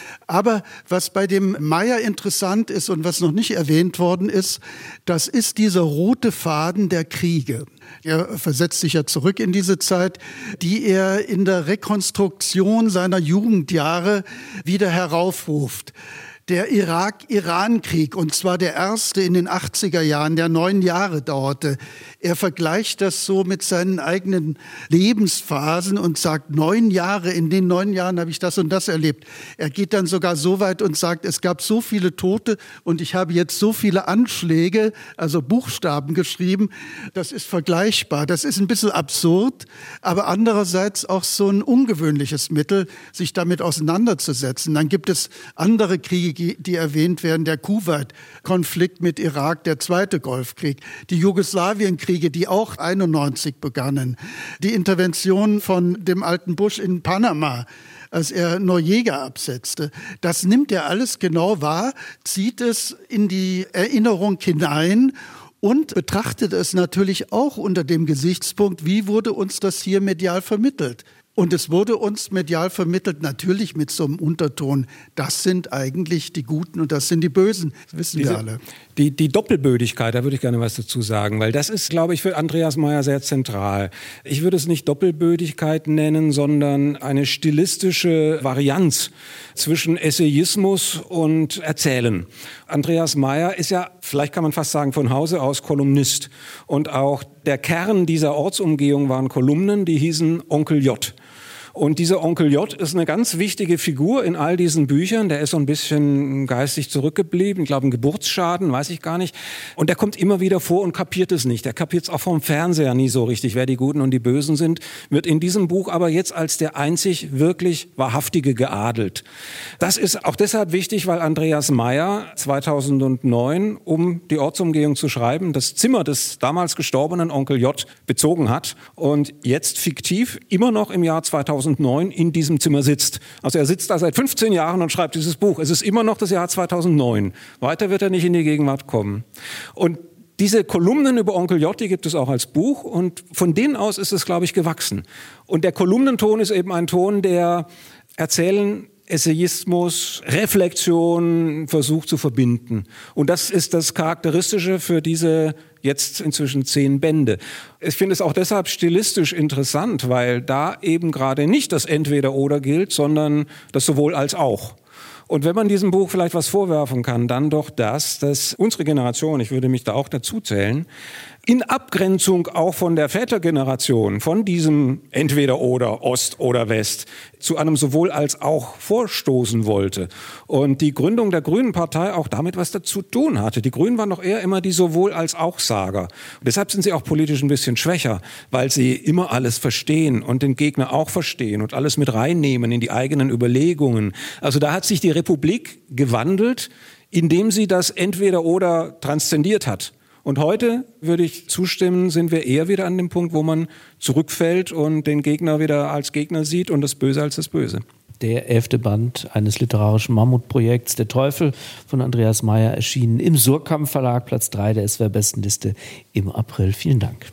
Aber was bei dem Meyer interessant ist und was noch nicht erwähnt worden ist, das ist dieser rote Faden der Kriege. Er versetzt sich ja zurück in diese Zeit, die er in der Rekonstruktion seiner Jugendjahre wieder heraufruft. Der Irak-Iran-Krieg, und zwar der erste in den achtziger Jahren, der neun Jahre dauerte. Er vergleicht das so mit seinen eigenen Lebensphasen und sagt, neun Jahre, in den neun Jahren habe ich das und das erlebt. Er geht dann sogar so weit und sagt, es gab so viele Tote und ich habe jetzt so viele Anschläge, also Buchstaben geschrieben. Das ist vergleichbar. Das ist ein bisschen absurd, aber andererseits auch so ein ungewöhnliches Mittel, sich damit auseinanderzusetzen. Dann gibt es andere Kriege, die erwähnt werden, der Kuwait-Konflikt mit Irak, der zweite Golfkrieg, die Jugoslawienkriege, die auch einundneunzig begannen, die Intervention von dem alten Bush in Panama, als er Noriega absetzte. Das nimmt er alles genau wahr, zieht es in die Erinnerung hinein und betrachtet es natürlich auch unter dem Gesichtspunkt, wie wurde uns das hier medial vermittelt. Und es wurde uns medial vermittelt, natürlich mit so einem Unterton, das sind eigentlich die Guten und das sind die Bösen, das wissen Diese, wir alle. Die, die Doppelbödigkeit, da würde ich gerne was dazu sagen, weil das ist, glaube ich, für Andreas Meyer sehr zentral. Ich würde es nicht Doppelbödigkeit nennen, sondern eine stilistische Varianz zwischen Essayismus und Erzählen. Andreas Meyer ist ja, vielleicht kann man fast sagen, von Hause aus Kolumnist. Und auch der Kern dieser Ortsumgehung waren Kolumnen, die hießen Onkel J. Und dieser Onkel J ist eine ganz wichtige Figur in all diesen Büchern. Der ist so ein bisschen geistig zurückgeblieben. Ich glaube, ein Geburtsschaden, weiß ich gar nicht. Und der kommt immer wieder vor und kapiert es nicht. Der kapiert es auch vom Fernseher nie so richtig, wer die Guten und die Bösen sind. Wird in diesem Buch aber jetzt als der einzig wirklich Wahrhaftige geadelt. Das ist auch deshalb wichtig, weil Andreas Meyer zweitausendneun, um die Ortsumgehung zu schreiben, das Zimmer des damals gestorbenen Onkel J bezogen hat und jetzt fiktiv immer noch im Jahr zweitausendneun in diesem Zimmer sitzt. Also er sitzt da seit fünfzehn Jahren und schreibt dieses Buch. Es ist immer noch das Jahr zweitausendneun. Weiter wird er nicht in die Gegenwart kommen. Und diese Kolumnen über Onkel J, die gibt es auch als Buch und von denen aus ist es, glaube ich, gewachsen. Und der Kolumnenton ist eben ein Ton, der Erzählen, Essayismus, Reflexion versucht zu verbinden. Und das ist das Charakteristische für diese jetzt inzwischen zehn Bände. Ich finde es auch deshalb stilistisch interessant, weil da eben gerade nicht das Entweder-Oder gilt, sondern das Sowohl als auch. Und wenn man diesem Buch vielleicht was vorwerfen kann, dann doch das, dass unsere Generation, ich würde mich da auch dazu zählen, in Abgrenzung auch von der Vätergeneration, von diesem Entweder-Oder, Ost oder West, zu einem Sowohl als auch vorstoßen wollte. Und die Gründung der Grünen Partei auch damit was dazu tun hatte. Die Grünen waren doch eher immer die Sowohl als auch Sager. Und deshalb sind sie auch politisch ein bisschen schwächer, weil sie immer alles verstehen und den Gegner auch verstehen und alles mit reinnehmen in die eigenen Überlegungen. Also da hat sich die Republik gewandelt, indem sie das Entweder-Oder transzendiert hat. Und heute, würde ich zustimmen, sind wir eher wieder an dem Punkt, wo man zurückfällt und den Gegner wieder als Gegner sieht und das Böse als das Böse. Der elfte Band eines literarischen Mammutprojekts, Der Teufel von Andreas Meyer, erschienen im Surkamp Verlag, Platz drei der S W R-Bestenliste im April. Vielen Dank.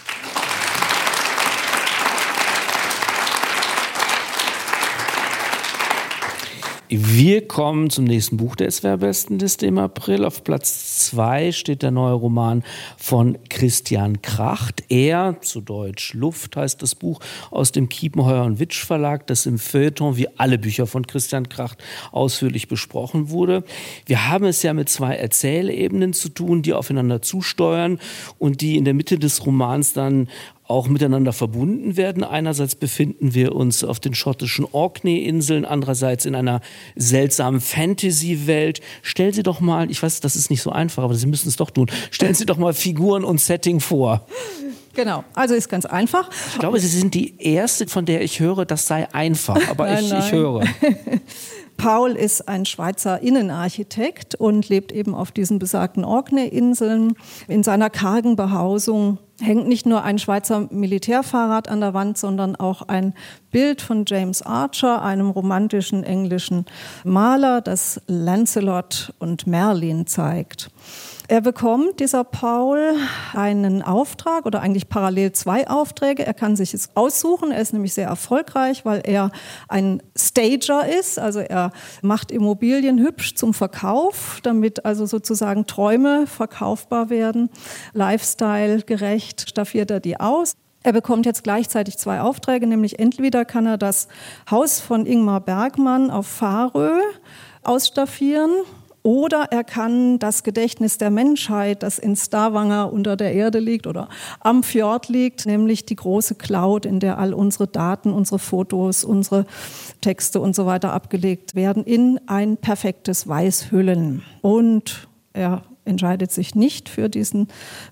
Wir kommen zum nächsten Buch der S W R-Bestenliste im April. Auf Platz zwei steht der neue Roman von Christian Kracht. Er, zu Deutsch Luft, heißt das Buch, aus dem Kiepenheuer und Witsch Verlag, das im Feuilleton wie alle Bücher von Christian Kracht ausführlich besprochen wurde. Wir haben es ja mit zwei Erzählebenen zu tun, die aufeinander zusteuern und die in der Mitte des Romans dann auch miteinander verbunden werden. Einerseits befinden wir uns auf den schottischen Orkney-Inseln, andererseits in einer seltsamen Fantasy-Welt. Stellen Sie doch mal, ich weiß, das ist nicht so einfach, aber Sie müssen es doch tun, stellen Sie doch mal Figuren und Setting vor. Genau, also ist ganz einfach. Ich glaube, Sie sind die Erste, von der ich höre, das sei einfach, aber nein, ich, nein. ich höre. Paul ist ein Schweizer Innenarchitekt und lebt eben auf diesen besagten Orkney-Inseln. In seiner kargen Behausung hängt nicht nur ein Schweizer Militärfahrrad an der Wand, sondern auch ein Bild von James Archer, einem romantischen englischen Maler, das Lancelot und Merlin zeigt. Er bekommt, dieser Paul, einen Auftrag oder eigentlich parallel zwei Aufträge. Er kann sich es aussuchen. Er ist nämlich sehr erfolgreich, weil er ein Stager ist. Also er macht Immobilien hübsch zum Verkauf, damit also sozusagen Träume verkaufbar werden. Lifestyle gerecht staffiert er die aus. Er bekommt jetzt gleichzeitig zwei Aufträge, nämlich entweder kann er das Haus von Ingmar Bergman auf Farö ausstaffieren, oder er kann das Gedächtnis der Menschheit, das in Stavanger unter der Erde liegt oder am Fjord liegt, nämlich die große Cloud, in der all unsere Daten, unsere Fotos, unsere Texte und so weiter abgelegt werden, in ein perfektes Weiß hüllen. Und er entscheidet sich nicht für diesen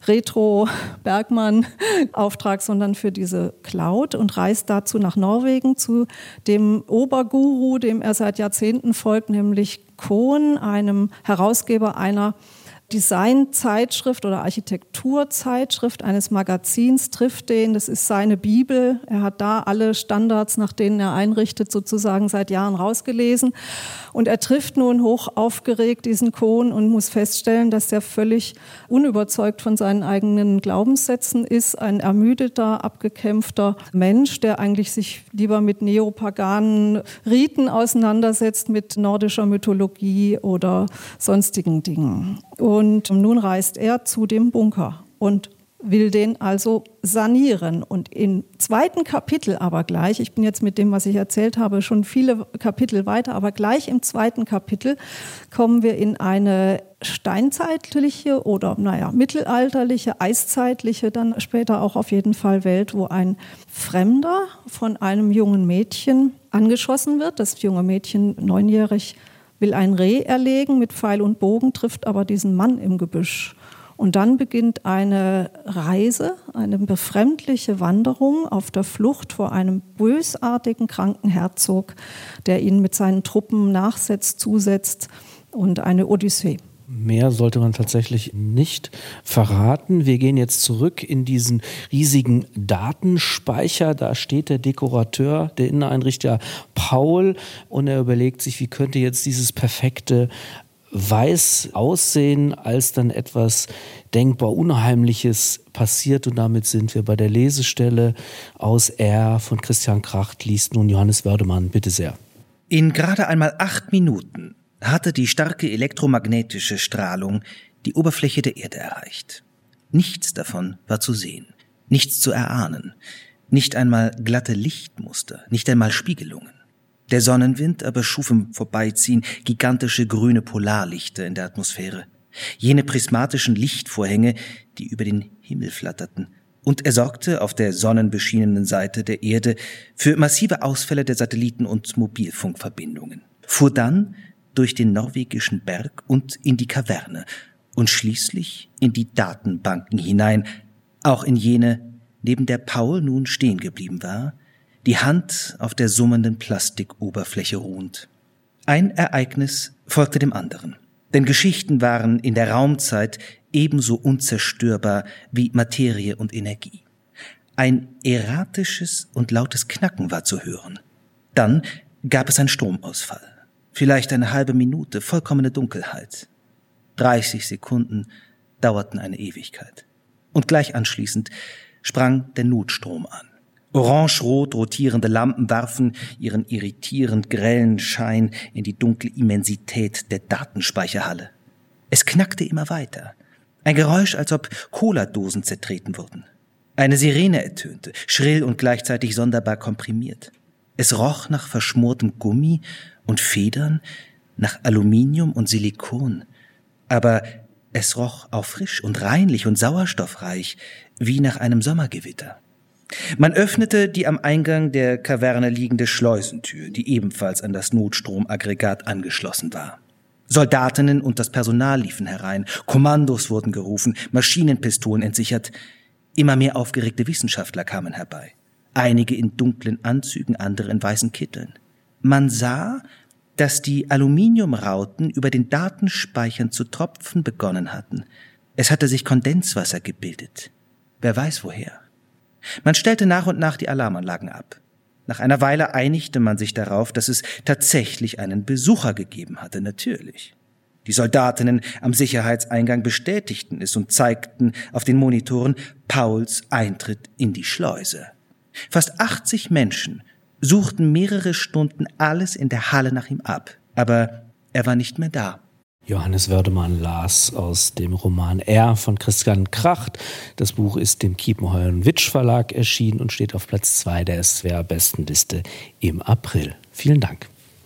Retro-Bergmann-Auftrag, sondern für diese Cloud und reist dazu nach Norwegen zu dem Oberguru, dem er seit Jahrzehnten folgt, nämlich Kohn, einem Herausgeber einer Designzeitschrift oder Architekturzeitschrift eines Magazins, trifft den, das ist seine Bibel. Er hat da alle Standards, nach denen er einrichtet, sozusagen seit Jahren rausgelesen. Und er trifft nun hoch aufgeregt diesen Kohn und muss feststellen, dass der völlig unüberzeugt von seinen eigenen Glaubenssätzen ist. Ein ermüdeter, abgekämpfter Mensch, der eigentlich sich lieber mit neopaganen Riten auseinandersetzt, mit nordischer Mythologie oder sonstigen Dingen. Und nun reist er zu dem Bunker und will den also sanieren. Und im zweiten Kapitel aber gleich, ich bin jetzt mit dem, was ich erzählt habe, schon viele Kapitel weiter, aber gleich im zweiten Kapitel kommen wir in eine steinzeitliche oder, naja, mittelalterliche, eiszeitliche, dann später auch auf jeden Fall Welt, wo ein Fremder von einem jungen Mädchen angeschossen wird. Das junge Mädchen, neunjährig, will ein Reh erlegen mit Pfeil und Bogen, trifft aber diesen Mann im Gebüsch. Und dann beginnt eine Reise, eine befremdliche Wanderung auf der Flucht vor einem bösartigen, kranken Herzog, der ihnen mit seinen Truppen nachsetzt, zusetzt, und eine Odyssee. Mehr sollte man tatsächlich nicht verraten. Wir gehen jetzt zurück in diesen riesigen Datenspeicher. Da steht der Dekorateur, der Inneneinrichter Paul, und er überlegt sich, wie könnte jetzt dieses perfekte Weiß aussehen, als dann etwas denkbar Unheimliches passiert. Und damit sind wir bei der Lesestelle aus R von Christian Kracht, liest nun Johannes Wördemann. Bitte sehr. In gerade einmal acht Minuten hatte die starke elektromagnetische Strahlung die Oberfläche der Erde erreicht. Nichts davon war zu sehen, nichts zu erahnen, nicht einmal glatte Lichtmuster, nicht einmal Spiegelungen. Der Sonnenwind aber schuf im Vorbeiziehen gigantische grüne Polarlichter in der Atmosphäre, jene prismatischen Lichtvorhänge, die über den Himmel flatterten, und er sorgte auf der sonnenbeschienenen Seite der Erde für massive Ausfälle der Satelliten- und Mobilfunkverbindungen, fuhr dann durch den norwegischen Berg und in die Kaverne und schließlich in die Datenbanken hinein, auch in jene, neben der Paul nun stehen geblieben war, die Hand auf der summenden Plastikoberfläche ruhend. Ein Ereignis folgte dem anderen, denn Geschichten waren in der Raumzeit ebenso unzerstörbar wie Materie und Energie. Ein erratisches und lautes Knacken war zu hören. Dann gab es einen Stromausfall. Vielleicht eine halbe Minute, vollkommene Dunkelheit. dreißig Sekunden dauerten eine Ewigkeit. Und gleich anschließend sprang der Notstrom an. Orange-rot rotierende Lampen warfen ihren irritierend grellen Schein in die dunkle Immensität der Datenspeicherhalle. Es knackte immer weiter. Ein Geräusch, als ob Cola-Dosen zertreten wurden. Eine Sirene ertönte, schrill und gleichzeitig sonderbar komprimiert. Es roch nach verschmortem Gummi und Federn, nach Aluminium und Silikon. Aber es roch auch frisch und reinlich und sauerstoffreich, wie nach einem Sommergewitter. Man öffnete die am Eingang der Kaverne liegende Schleusentür, die ebenfalls an das Notstromaggregat angeschlossen war. Soldatinnen und das Personal liefen herein, Kommandos wurden gerufen, Maschinenpistolen entsichert. Immer mehr aufgeregte Wissenschaftler kamen herbei. Einige in dunklen Anzügen, andere in weißen Kitteln. Man sah, dass die Aluminiumrauten über den Datenspeichern zu tropfen begonnen hatten. Es hatte sich Kondenswasser gebildet. Wer weiß woher. Man stellte nach und nach die Alarmanlagen ab. Nach einer Weile einigte man sich darauf, dass es tatsächlich einen Besucher gegeben hatte, natürlich. Die Soldatinnen am Sicherheitseingang bestätigten es und zeigten auf den Monitoren Pauls Eintritt in die Schleuse. Fast achtzig Menschen suchten mehrere Stunden alles in der Halle nach ihm ab, aber er war nicht mehr da. Johannes Wördemann las aus dem Roman R von Christian Kracht. Das Buch ist dem Kiepenheuer und Witsch Verlag erschienen und steht auf Platz zwei der S W R-Bestenliste im April. Vielen Dank.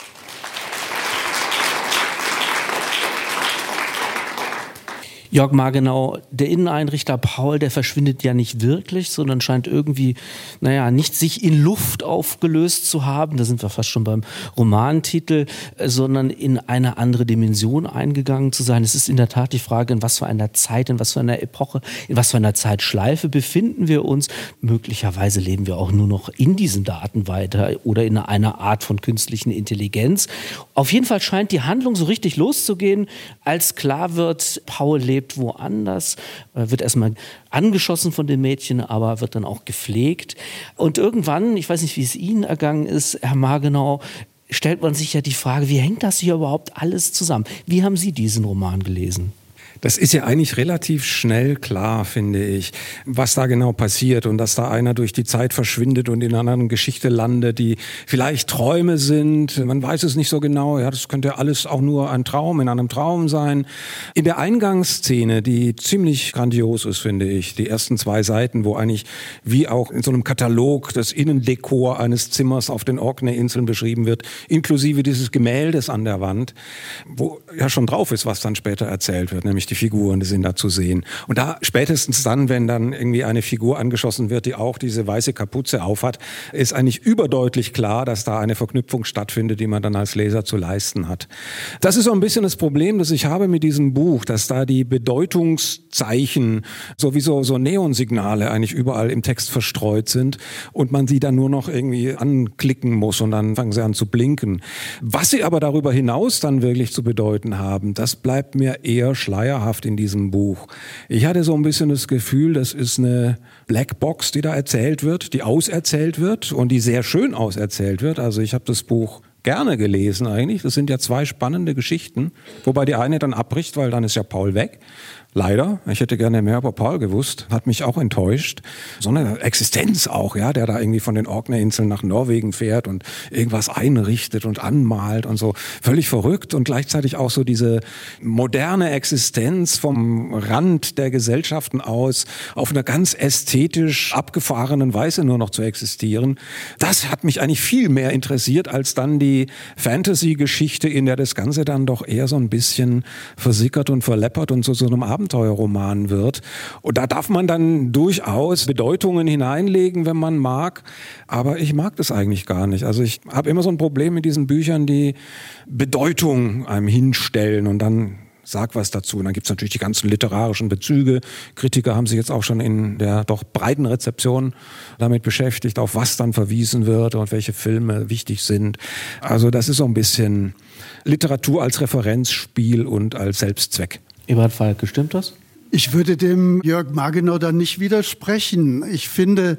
Jörg Margenau, der Inneneinrichter Paul, der verschwindet ja nicht wirklich, sondern scheint irgendwie, naja, nicht sich in Luft aufgelöst zu haben, da sind wir fast schon beim Romantitel, sondern in eine andere Dimension eingegangen zu sein. Es ist in der Tat die Frage, in was für einer Zeit, in was für einer Epoche, in was für einer Zeitschleife befinden wir uns. Möglicherweise leben wir auch nur noch in diesen Daten weiter oder in einer Art von künstlichen Intelligenz. Auf jeden Fall scheint die Handlung so richtig loszugehen, als klar wird, Paul lebt woanders, wird erstmal angeschossen von den Mädchen, aber wird dann auch gepflegt. Und irgendwann, ich weiß nicht, wie es Ihnen ergangen ist, Herr Margenau, stellt man sich ja die Frage, wie hängt das hier überhaupt alles zusammen? Wie haben Sie diesen Roman gelesen? Das ist ja eigentlich relativ schnell klar, finde ich, was da genau passiert und dass da einer durch die Zeit verschwindet und in einer anderen Geschichte landet, die vielleicht Träume sind. Man weiß es nicht so genau. Ja, das könnte alles auch nur ein Traum in einem Traum sein. In der Eingangsszene, die ziemlich grandios ist, finde ich, die ersten zwei Seiten, wo eigentlich wie auch in so einem Katalog das Innendekor eines Zimmers auf den Orkney-Inseln beschrieben wird, inklusive dieses Gemäldes an der Wand, wo ja schon drauf ist, was dann später erzählt wird, nämlich die Figuren, die sind da zu sehen. Und da spätestens dann, wenn dann irgendwie eine Figur angeschossen wird, die auch diese weiße Kapuze aufhat, ist eigentlich überdeutlich klar, dass da eine Verknüpfung stattfindet, die man dann als Leser zu leisten hat. Das ist so ein bisschen das Problem, das ich habe mit diesem Buch, dass da die Bedeutungszeichen sowieso so Neonsignale eigentlich überall im Text verstreut sind und man sie dann nur noch irgendwie anklicken muss und dann fangen sie an zu blinken. Was sie aber darüber hinaus dann wirklich zu bedeuten haben, das bleibt mir eher schleierhaft in diesem Buch. Ich hatte so ein bisschen das Gefühl, das ist eine Blackbox, die da erzählt wird, die auserzählt wird und die sehr schön auserzählt wird. Also ich habe das Buch gerne gelesen eigentlich. Das sind ja zwei spannende Geschichten, wobei die eine dann abbricht, weil dann ist ja Paul weg. Leider, ich hätte gerne mehr über Paul gewusst, hat mich auch enttäuscht. So eine Existenz auch, ja, der da irgendwie von den Orkney-Inseln nach Norwegen fährt und irgendwas einrichtet und anmalt und so. Völlig verrückt und gleichzeitig auch so diese moderne Existenz vom Rand der Gesellschaften aus auf einer ganz ästhetisch abgefahrenen Weise nur noch zu existieren. Das hat mich eigentlich viel mehr interessiert als dann die Fantasy-Geschichte, in der das Ganze dann doch eher so ein bisschen versickert und verleppert und so, so einem Abend Abenteuerroman wird. Und da darf man dann durchaus Bedeutungen hineinlegen, wenn man mag. Aber ich mag das eigentlich gar nicht. Also ich habe immer so ein Problem mit diesen Büchern, die Bedeutung einem hinstellen und dann sag was dazu. Und dann gibt es natürlich die ganzen literarischen Bezüge. Kritiker haben sich jetzt auch schon in der doch breiten Rezeption damit beschäftigt, auf was dann verwiesen wird und welche Filme wichtig sind. Also das ist so ein bisschen Literatur als Referenzspiel und als Selbstzweck. Eberhard Falke, stimmt das? Ich würde dem Jörg Margenau dann nicht widersprechen. Ich finde,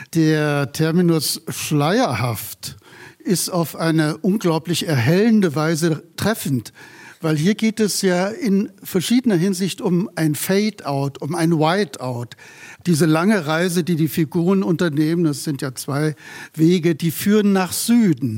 der Terminus schleierhaft ist auf eine unglaublich erhellende Weise treffend. Weil hier geht es ja in verschiedener Hinsicht um ein Fade-out, um ein White-out. Diese lange Reise, die die Figuren unternehmen, das sind ja zwei Wege, die führen nach Süden.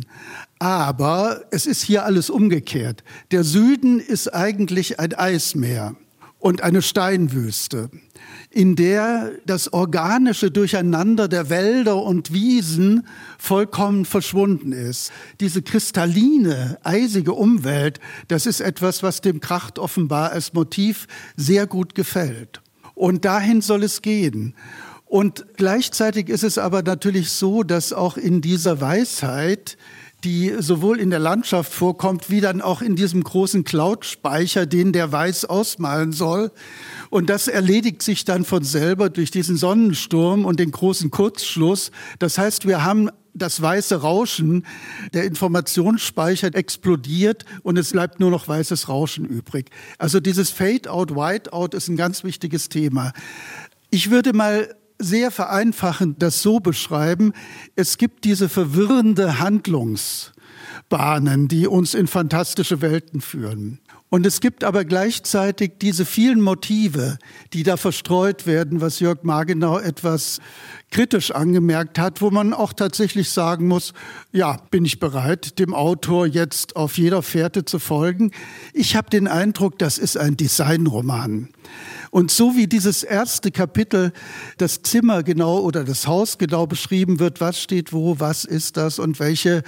Aber es ist hier alles umgekehrt. Der Süden ist eigentlich ein Eismeer und eine Steinwüste, in der das organische Durcheinander der Wälder und Wiesen vollkommen verschwunden ist. Diese kristalline, eisige Umwelt, das ist etwas, was dem Kracht offenbar als Motiv sehr gut gefällt. Und dahin soll es gehen. Und gleichzeitig ist es aber natürlich so, dass auch in dieser Weisheit, die sowohl in der Landschaft vorkommt, wie dann auch in diesem großen Cloud-Speicher, den der Weiß ausmalen soll. Und das erledigt sich dann von selber durch diesen Sonnensturm und den großen Kurzschluss. Das heißt, wir haben das weiße Rauschen, der Informationsspeicher explodiert und es bleibt nur noch weißes Rauschen übrig. Also dieses Fade-out, White-out ist ein ganz wichtiges Thema. Ich würde mal sehr vereinfachend das so beschreiben, es gibt diese verwirrende Handlungsbahnen, die uns in fantastische Welten führen. Und es gibt aber gleichzeitig diese vielen Motive, die da verstreut werden, was Jörg Margenau etwas kritisch angemerkt hat, wo man auch tatsächlich sagen muss, ja, bin ich bereit, dem Autor jetzt auf jeder Fährte zu folgen. Ich habe den Eindruck, das ist ein Designroman. Und so wie dieses erste Kapitel, das Zimmer genau oder das Haus genau beschrieben wird, was steht wo, was ist das und welche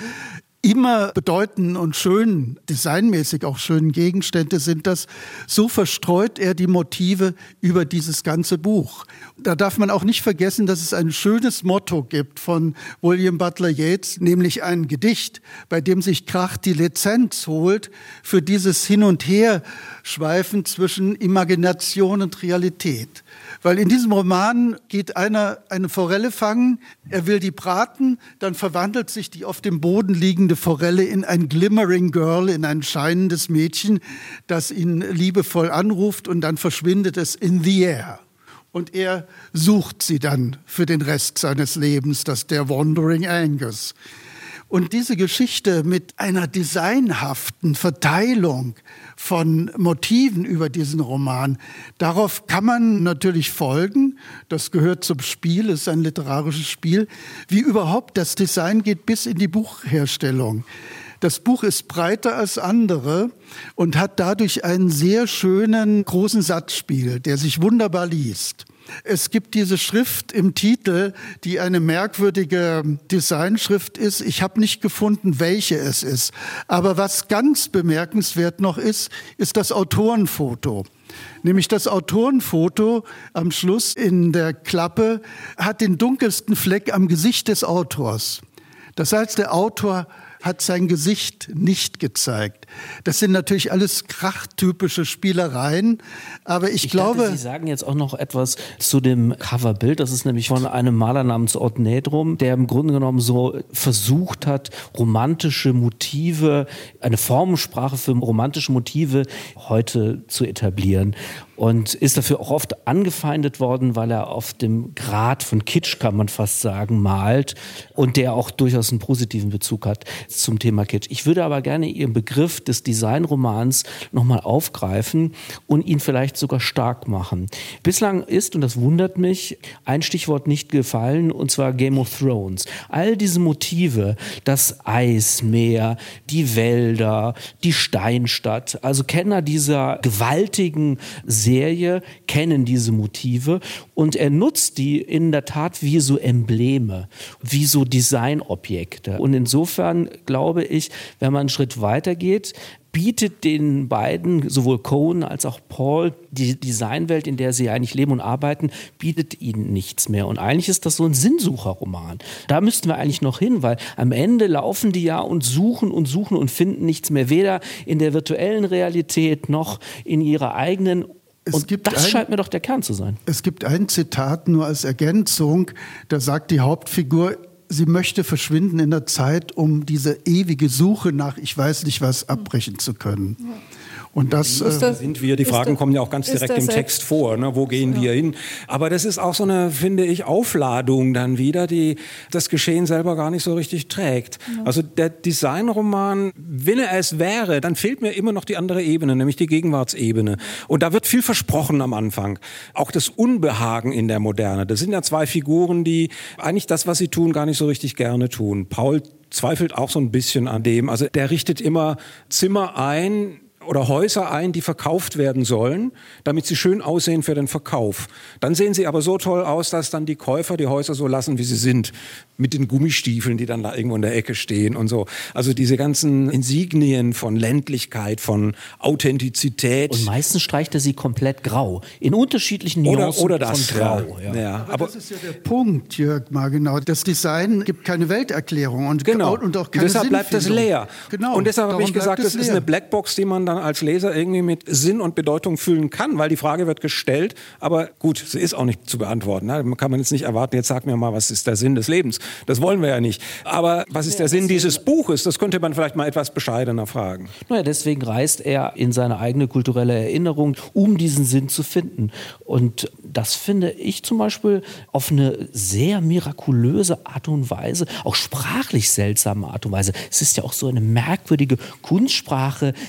immer bedeutenden und schönen, designmäßig auch schönen Gegenstände sind das, so verstreut er die Motive über dieses ganze Buch. Da darf man auch nicht vergessen, dass es ein schönes Motto gibt von William Butler Yeats, nämlich ein Gedicht, bei dem sich Kracht die Lizenz holt für dieses Hin- und Herschweifen zwischen Imagination und Realität. Weil in diesem Roman geht einer eine Forelle fangen, er will die braten, dann verwandelt sich die auf dem Boden liegende Forelle in ein glimmering girl, in ein scheinendes Mädchen, das ihn liebevoll anruft und dann verschwindet es in the air. Und er sucht sie dann für den Rest seines Lebens, das der Wandering Angus. Und diese Geschichte mit einer designhaften Verteilung von Motiven über diesen Roman, darauf kann man natürlich folgen. Das gehört zum Spiel, ist ein literarisches Spiel. Wie überhaupt das Design geht bis in die Buchherstellung. Das Buch ist breiter als andere und hat dadurch einen sehr schönen großen Satzspiegel, der sich wunderbar liest. Es gibt diese Schrift im Titel, die eine merkwürdige Designschrift ist. Ich habe nicht gefunden, welche es ist. Aber was ganz bemerkenswert noch ist, ist das Autorenfoto. Nämlich das Autorenfoto am Schluss in der Klappe hat den dunkelsten Fleck am Gesicht des Autors. Das heißt, der Autor hat sein Gesicht nicht gezeigt. Das sind natürlich alles krachtypische Spielereien, aber ich, ich glaube... Dachte, Sie sagen jetzt auch noch etwas zu dem Coverbild. Das ist nämlich von einem Maler namens Odd Nedrum, der im Grunde genommen so versucht hat, romantische Motive, eine Formensprache für romantische Motive heute zu etablieren. Und ist dafür auch oft angefeindet worden, weil er auf dem Grad von Kitsch, kann man fast sagen, malt und der auch durchaus einen positiven Bezug hat zum Thema Kitsch. Ich würde aber gerne Ihren Begriff des Designromans nochmal aufgreifen und ihn vielleicht sogar stark machen. Bislang ist, und das wundert mich, ein Stichwort nicht gefallen, und zwar Game of Thrones. All diese Motive, das Eismeer, die Wälder, die Steinstadt, also Kenner dieser gewaltigen Serie kennen diese Motive und er nutzt die in der Tat wie so Embleme, wie so Designobjekte. Und insofern glaube ich, wenn man einen Schritt weiter geht, bietet den beiden, sowohl Cohen als auch Paul, die Designwelt, in der sie eigentlich leben und arbeiten, bietet ihnen nichts mehr. Und eigentlich ist das so ein Sinnsucherroman. Da müssten wir eigentlich noch hin, weil am Ende laufen die ja und suchen und suchen und finden nichts mehr, weder in der virtuellen Realität noch in ihrer eigenen. Es und gibt das ein, scheint mir doch der Kern zu sein. Es gibt ein Zitat nur als Ergänzung, da sagt die Hauptfigur, sie möchte verschwinden in der Zeit, um diese ewige Suche nach ich weiß nicht was abbrechen zu können. Ja. Und das, äh, das sind wir. Die Fragen kommen ja auch ganz direkt im Text vor. Ne? Wo gehen ja. wir hin? Aber das ist auch so eine, finde ich, Aufladung dann wieder, die das Geschehen selber gar nicht so richtig trägt. Ja. Also der Designroman, wenn er es wäre, dann fehlt mir immer noch die andere Ebene, nämlich die Gegenwartsebene. Und da wird viel versprochen am Anfang. Auch das Unbehagen in der Moderne. Das sind ja zwei Figuren, die eigentlich das, was sie tun, gar nicht so richtig gerne tun. Paul zweifelt auch so ein bisschen an dem. Also der richtet immer Zimmer ein, oder Häuser ein, die verkauft werden sollen, damit sie schön aussehen für den Verkauf. Dann sehen sie aber so toll aus, dass dann die Käufer die Häuser so lassen, wie sie sind, mit den Gummistiefeln, die dann da irgendwo in der Ecke stehen und so. Also diese ganzen Insignien von Ländlichkeit, von Authentizität. Und meistens streicht er sie komplett grau, in unterschiedlichen Nuancen oder, oder das, von Grau. Ja. Ja. Aber, aber das ist ja der Punkt, Jörg Margenau. Das Design gibt keine Welterklärung und, genau. und auch keine deshalb bleibt das leer. Genau. Und deshalb habe ich gesagt, das leer. ist eine Blackbox, die man dann als Leser irgendwie mit Sinn und Bedeutung füllen kann, weil die Frage wird gestellt, aber gut, sie ist auch nicht zu beantworten. Da kann man jetzt nicht erwarten, jetzt sag mir mal, was ist der Sinn des Lebens? Das wollen wir ja nicht. Aber was ist der Sinn dieses Buches? Das könnte man vielleicht mal etwas bescheidener fragen. Naja, deswegen reist er in seine eigene kulturelle Erinnerung, um diesen Sinn zu finden. Und das finde ich zum Beispiel auf eine sehr mirakulöse Art und Weise, auch sprachlich seltsame Art und Weise. Es ist ja auch so eine merkwürdige Kunstsprache, Design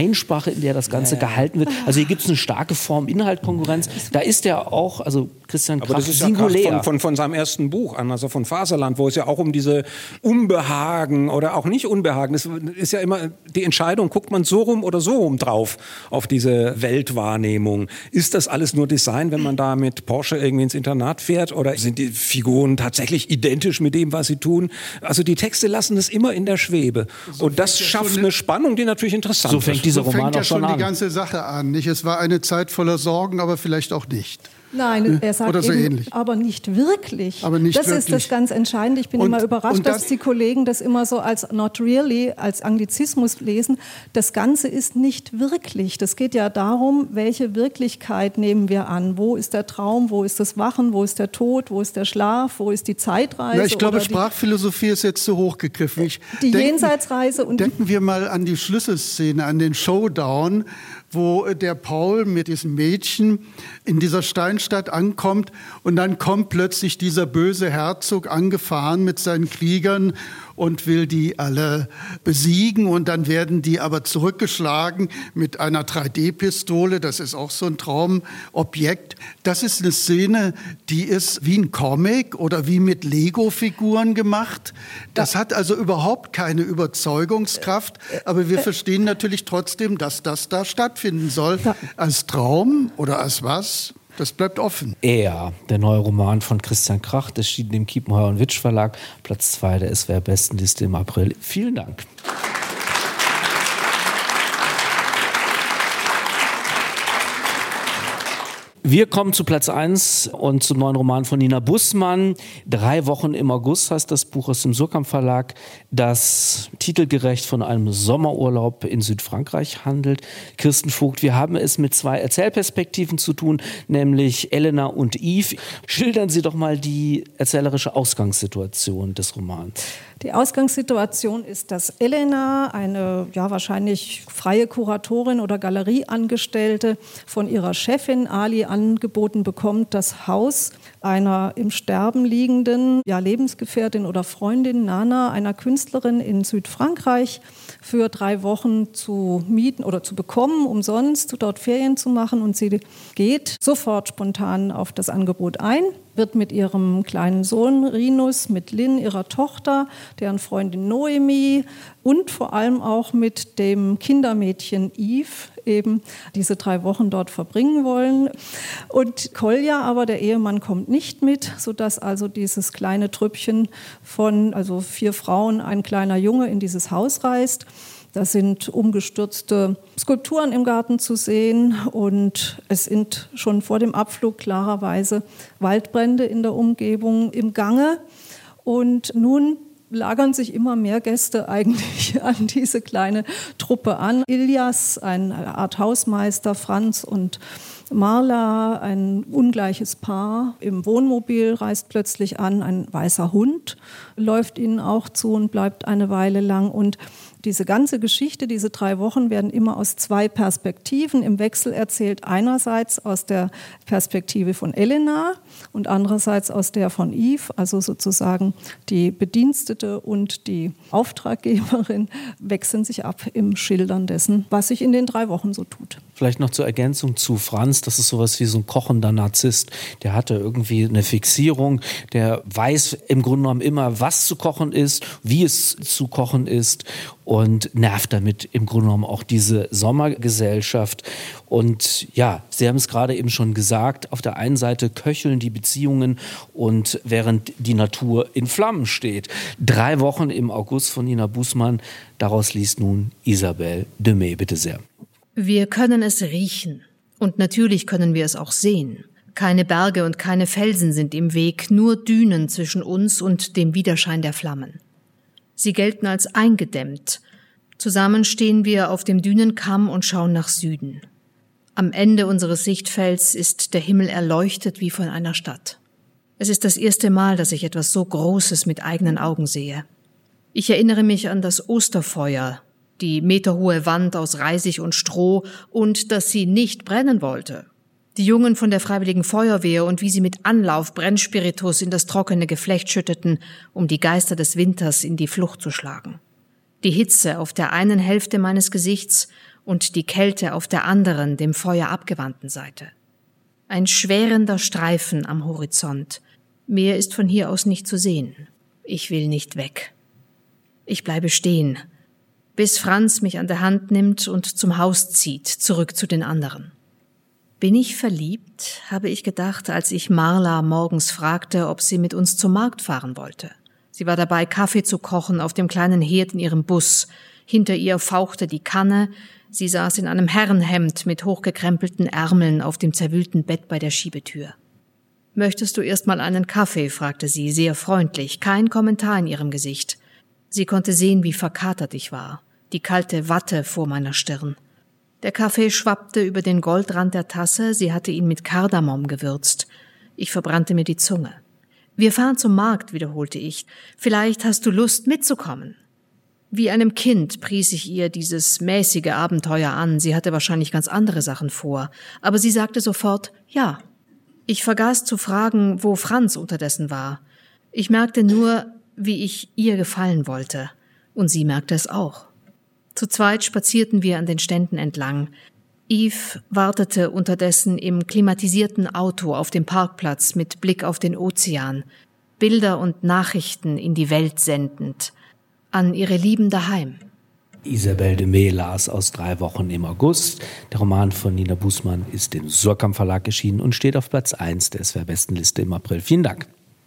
Einsprache, in der das Ganze ja, ja. gehalten wird. Also hier gibt es eine starke Form-Inhalt-Konkurrenz. Da ist er auch, also Christian Kracht, aber das ist ja singulär. Kracht von, von, von seinem ersten Buch an, also von Faserland, wo es ja auch um diese Unbehagen oder auch nicht Unbehagen, es ist ja immer die Entscheidung, guckt man so rum oder so rum drauf auf diese Weltwahrnehmung. Ist das alles nur Design, wenn man da mit Porsche irgendwie ins Internat fährt, oder sind die Figuren tatsächlich identisch mit dem, was sie tun? Also die Texte lassen es immer in der Schwebe. So und das schafft eine Spannung, die natürlich interessant so fängt ist. dieser so Roman fängt ja auch schon schon an. die ganze Sache an. Nicht? Es war eine Zeit voller Sorgen, aber vielleicht auch nicht. Nein, er sagt Oder so eben, ähnlich. aber nicht wirklich. Aber nicht das wirklich. ist das ganz Entscheidende. Ich bin und, immer überrascht, das, dass die Kollegen das immer so als not really, als Anglizismus lesen. Das Ganze ist nicht wirklich. Das geht ja darum, welche Wirklichkeit nehmen wir an? Wo ist der Traum? Wo ist das Wachen? Wo ist der Tod? Wo ist der Schlaf? Wo ist die Zeitreise? Na, ich glaube, oder Sprachphilosophie ist jetzt zu hoch gegriffen. Ich die denken, Jenseitsreise. Und denken wir mal an die Schlüsselszene, an den Showdown, wo der Paul mit diesem Mädchen in dieser Steinstadt ankommt und dann kommt plötzlich dieser böse Herzog angefahren mit seinen Kriegern und will die alle besiegen, und dann werden die aber zurückgeschlagen mit einer drei D Pistole. Das ist auch so ein Traumobjekt. Das ist eine Szene, die ist wie ein Comic oder wie mit Lego-Figuren gemacht. Das hat also überhaupt keine Überzeugungskraft, aber wir verstehen natürlich trotzdem, dass das da stattfinden soll. Als Traum oder als was? Das bleibt offen. Er, der neue Roman von Christian Kracht, erschienen im Kiepenheuer und Witsch Verlag, Platz zwei der S W R-Bestenliste im April. Vielen Dank. Wir kommen zu Platz eins und zum neuen Roman von Nina Bussmann. Drei Wochen im August heißt das Buch aus dem Surkamp Verlag, das titelgerecht von einem Sommerurlaub in Südfrankreich handelt. Kirsten Vogt, wir haben es mit zwei Erzählperspektiven zu tun, nämlich Elena und Yves. Schildern Sie doch mal die erzählerische Ausgangssituation des Romans. Die Ausgangssituation ist, dass Elena, eine ja wahrscheinlich freie Kuratorin oder Galerieangestellte, von ihrer Chefin Ali angeboten bekommt, das Haus einer im Sterben liegenden ja, Lebensgefährtin oder Freundin, Nana, einer Künstlerin in Südfrankreich, für drei Wochen zu mieten oder zu bekommen, umsonst dort Ferien zu machen. Und sie geht sofort spontan auf das Angebot ein, wird mit ihrem kleinen Sohn Rinus, mit Lynn, ihrer Tochter, deren Freundin Noemi und vor allem auch mit dem Kindermädchen Yves eben diese drei Wochen dort verbringen wollen. Und Kolja, aber der Ehemann, kommt nicht mit, sodass also dieses kleine Trüppchen von also vier Frauen, ein kleiner Junge in dieses Haus reist. Da sind umgestürzte Skulpturen im Garten zu sehen und es sind schon vor dem Abflug klarerweise Waldbrände in der Umgebung im Gange. Und nun lagern sich immer mehr Gäste eigentlich an diese kleine Truppe an. Ilias, eine Art Hausmeister, Franz und Marla, ein ungleiches Paar im Wohnmobil, reist plötzlich an. Ein weißer Hund läuft ihnen auch zu und bleibt eine Weile lang. Und diese ganze Geschichte, diese drei Wochen, werden immer aus zwei Perspektiven im Wechsel erzählt. Einerseits aus der Perspektive von Elena und andererseits aus der von Yves, also sozusagen die Bedienstete und die Auftraggeberin wechseln sich ab im Schildern dessen, was sich in den drei Wochen so tut. Vielleicht noch zur Ergänzung zu Franz, das ist sowas wie so ein kochender Narzisst. Der hatte irgendwie eine Fixierung, der weiß im Grunde genommen immer, was zu kochen ist, wie es zu kochen ist und nervt damit im Grunde genommen auch diese Sommergesellschaft. Und ja, Sie haben es gerade eben schon gesagt, auf der einen Seite köcheln die Beziehungen und während die Natur in Flammen steht. Drei Wochen im August von Nina Bussmann, daraus liest nun Isabelle Demey, bitte sehr. Wir können es riechen und natürlich können wir es auch sehen. Keine Berge und keine Felsen sind im Weg, nur Dünen zwischen uns und dem Widerschein der Flammen. Sie gelten als eingedämmt. Zusammen stehen wir auf dem Dünenkamm und schauen nach Süden. Am Ende unseres Sichtfelds ist der Himmel erleuchtet wie von einer Stadt. Es ist das erste Mal, dass ich etwas so Großes mit eigenen Augen sehe. Ich erinnere mich an das Osterfeuer, die meterhohe Wand aus Reisig und Stroh und dass sie nicht brennen wollte. Die Jungen von der Freiwilligen Feuerwehr und wie sie mit Anlauf Brennspiritus in das trockene Geflecht schütteten, um die Geister des Winters in die Flucht zu schlagen. Die Hitze auf der einen Hälfte meines Gesichts und die Kälte auf der anderen, dem Feuer abgewandten Seite. Ein schwärender Streifen am Horizont. Mehr ist von hier aus nicht zu sehen. Ich will nicht weg. Ich bleibe stehen, bis Franz mich an der Hand nimmt und zum Haus zieht, zurück zu den anderen. Bin ich verliebt, habe ich gedacht, als ich Marla morgens fragte, ob sie mit uns zum Markt fahren wollte. Sie war dabei, Kaffee zu kochen auf dem kleinen Herd in ihrem Bus. Hinter ihr fauchte die Kanne. Sie saß in einem Herrenhemd mit hochgekrempelten Ärmeln auf dem zerwühlten Bett bei der Schiebetür. »Möchtest du erst mal einen Kaffee?« fragte sie, sehr freundlich, kein Kommentar in ihrem Gesicht. Sie konnte sehen, wie verkatert ich war, die kalte Watte vor meiner Stirn. Der Kaffee schwappte über den Goldrand der Tasse, sie hatte ihn mit Kardamom gewürzt. Ich verbrannte mir die Zunge. »Wir fahren zum Markt«, wiederholte ich. »Vielleicht hast du Lust, mitzukommen.« Wie einem Kind pries ich ihr dieses mäßige Abenteuer an, sie hatte wahrscheinlich ganz andere Sachen vor, aber sie sagte sofort »ja«. Ich vergaß zu fragen, wo Franz unterdessen war. Ich merkte nur, wie ich ihr gefallen wollte, und sie merkte es auch. Zu zweit spazierten wir an den Ständen entlang. Yves wartete unterdessen im klimatisierten Auto auf dem Parkplatz mit Blick auf den Ozean, Bilder und Nachrichten in die Welt sendend, an ihre Lieben daheim. Isabelle de May las aus drei Wochen im August. Der Roman von Nina Bußmann ist im Suhrkamp Verlag erschienen und steht auf Platz eins der S W R-Bestenliste im April. Vielen Dank.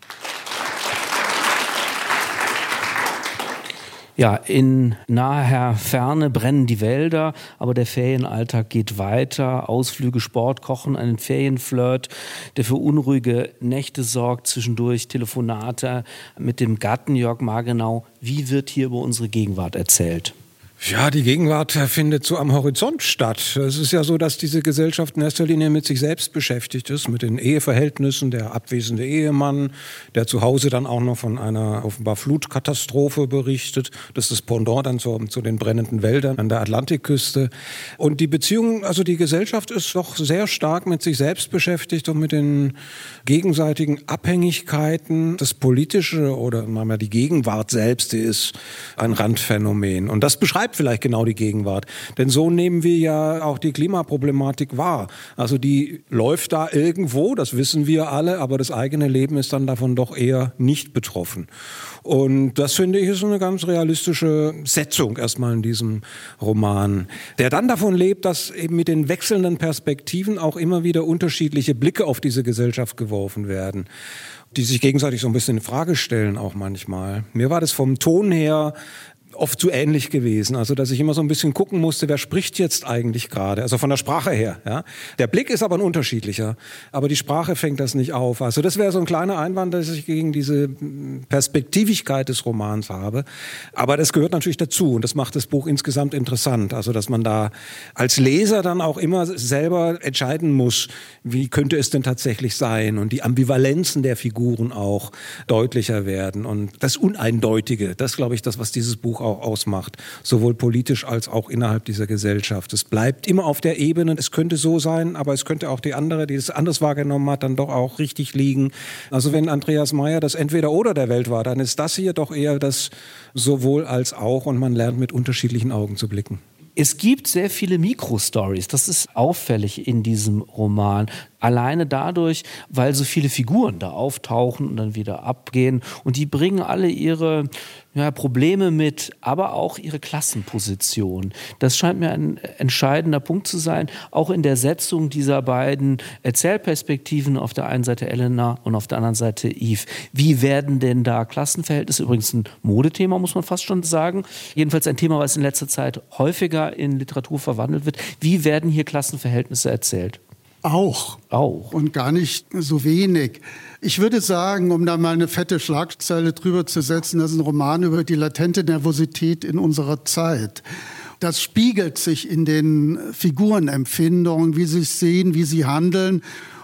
Ja, in naher Ferne brennen die Wälder, aber der Ferienalltag geht weiter. Ausflüge, Sport, Kochen, einen Ferienflirt, der für unruhige Nächte sorgt, zwischendurch Telefonate mit dem Gatten Jörg Margenau. Wie wird hier über unsere Gegenwart erzählt? Ja, die Gegenwart findet so am Horizont statt. Es ist ja so, dass diese Gesellschaft in erster Linie mit sich selbst beschäftigt ist, mit den Eheverhältnissen, der abwesende Ehemann, der zu Hause dann auch noch von einer offenbar Flutkatastrophe berichtet. Das ist das Pendant dann zu, zu den brennenden Wäldern an der Atlantikküste. Und die Beziehung, also die Gesellschaft ist doch sehr stark mit sich selbst beschäftigt und mit den gegenseitigen Abhängigkeiten. Das Politische oder mal die Gegenwart selbst, die ist ein Randphänomen. Und das beschreibt vielleicht genau die Gegenwart. Denn so nehmen wir ja auch die Klimaproblematik wahr. Also die läuft da irgendwo, das wissen wir alle, aber das eigene Leben ist dann davon doch eher nicht betroffen. Und das, finde ich, ist eine ganz realistische Setzung erstmal in diesem Roman, der dann davon lebt, dass eben mit den wechselnden Perspektiven auch immer wieder unterschiedliche Blicke auf diese Gesellschaft geworfen werden, die sich gegenseitig so ein bisschen in Frage stellen auch manchmal. Mir war das vom Ton her oft zu ähnlich gewesen, also dass ich immer so ein bisschen gucken musste, wer spricht jetzt eigentlich gerade, also von der Sprache her. Ja? Der Blick ist aber ein unterschiedlicher, aber die Sprache fängt das nicht auf. Also das wäre so ein kleiner Einwand, dass ich gegen diese Perspektivigkeit des Romans habe, aber das gehört natürlich dazu und das macht das Buch insgesamt interessant, also dass man da als Leser dann auch immer selber entscheiden muss, wie könnte es denn tatsächlich sein und die Ambivalenzen der Figuren auch deutlicher werden und das Uneindeutige, das glaube ich, das, was dieses Buch auch ausmacht, sowohl politisch als auch innerhalb dieser Gesellschaft. Es bleibt immer auf der Ebene, es könnte so sein, aber es könnte auch die andere, die es anders wahrgenommen hat, dann doch auch richtig liegen. Also wenn Andreas Meier das Entweder-Oder der Welt war, dann ist das hier doch eher das sowohl als auch und man lernt mit unterschiedlichen Augen zu blicken. Es gibt sehr viele Mikrostories, das ist auffällig in diesem Roman. Alleine dadurch, weil so viele Figuren da auftauchen und dann wieder abgehen. Und die bringen alle ihre ja, Probleme mit, aber auch ihre Klassenposition. Das scheint mir ein entscheidender Punkt zu sein, auch in der Setzung dieser beiden Erzählperspektiven, auf der einen Seite Elena und auf der anderen Seite Yves. Wie werden denn da Klassenverhältnisse, übrigens ein Modethema, muss man fast schon sagen, jedenfalls ein Thema, was in letzter Zeit häufiger in Literatur verwandelt wird. Wie werden hier Klassenverhältnisse erzählt? Auch. Auch. Und gar nicht so wenig. Ich würde sagen, um da mal eine fette Schlagzeile drüber zu setzen, das ist ein Roman über die latente Nervosität in unserer Zeit. Das spiegelt sich in den Figurenempfindungen, wie sie es sehen, wie sie handeln.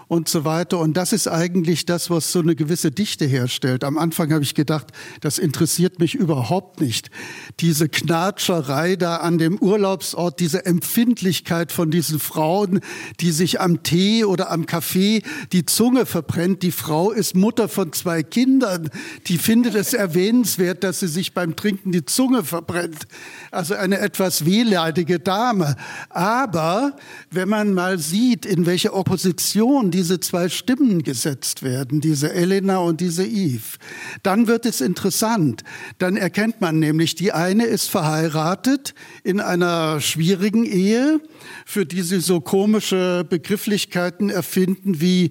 und so weiter. Und das ist eigentlich das, was so eine gewisse Dichte herstellt. Am Anfang habe ich gedacht, das interessiert mich überhaupt nicht. Diese Knatscherei da an dem Urlaubsort, diese Empfindlichkeit von diesen Frauen, die sich am Tee oder am Kaffee die Zunge verbrennt. Die Frau ist Mutter von zwei Kindern. Die findet es erwähnenswert, dass sie sich beim Trinken die Zunge verbrennt. Also eine etwas wehleidige Dame. Aber wenn man mal sieht, in welche Opposition diese zwei Stimmen gesetzt werden, diese Elena und diese Yves, dann wird es interessant. Dann erkennt man nämlich, die eine ist verheiratet in einer schwierigen Ehe, für die sie so komische Begrifflichkeiten erfinden wie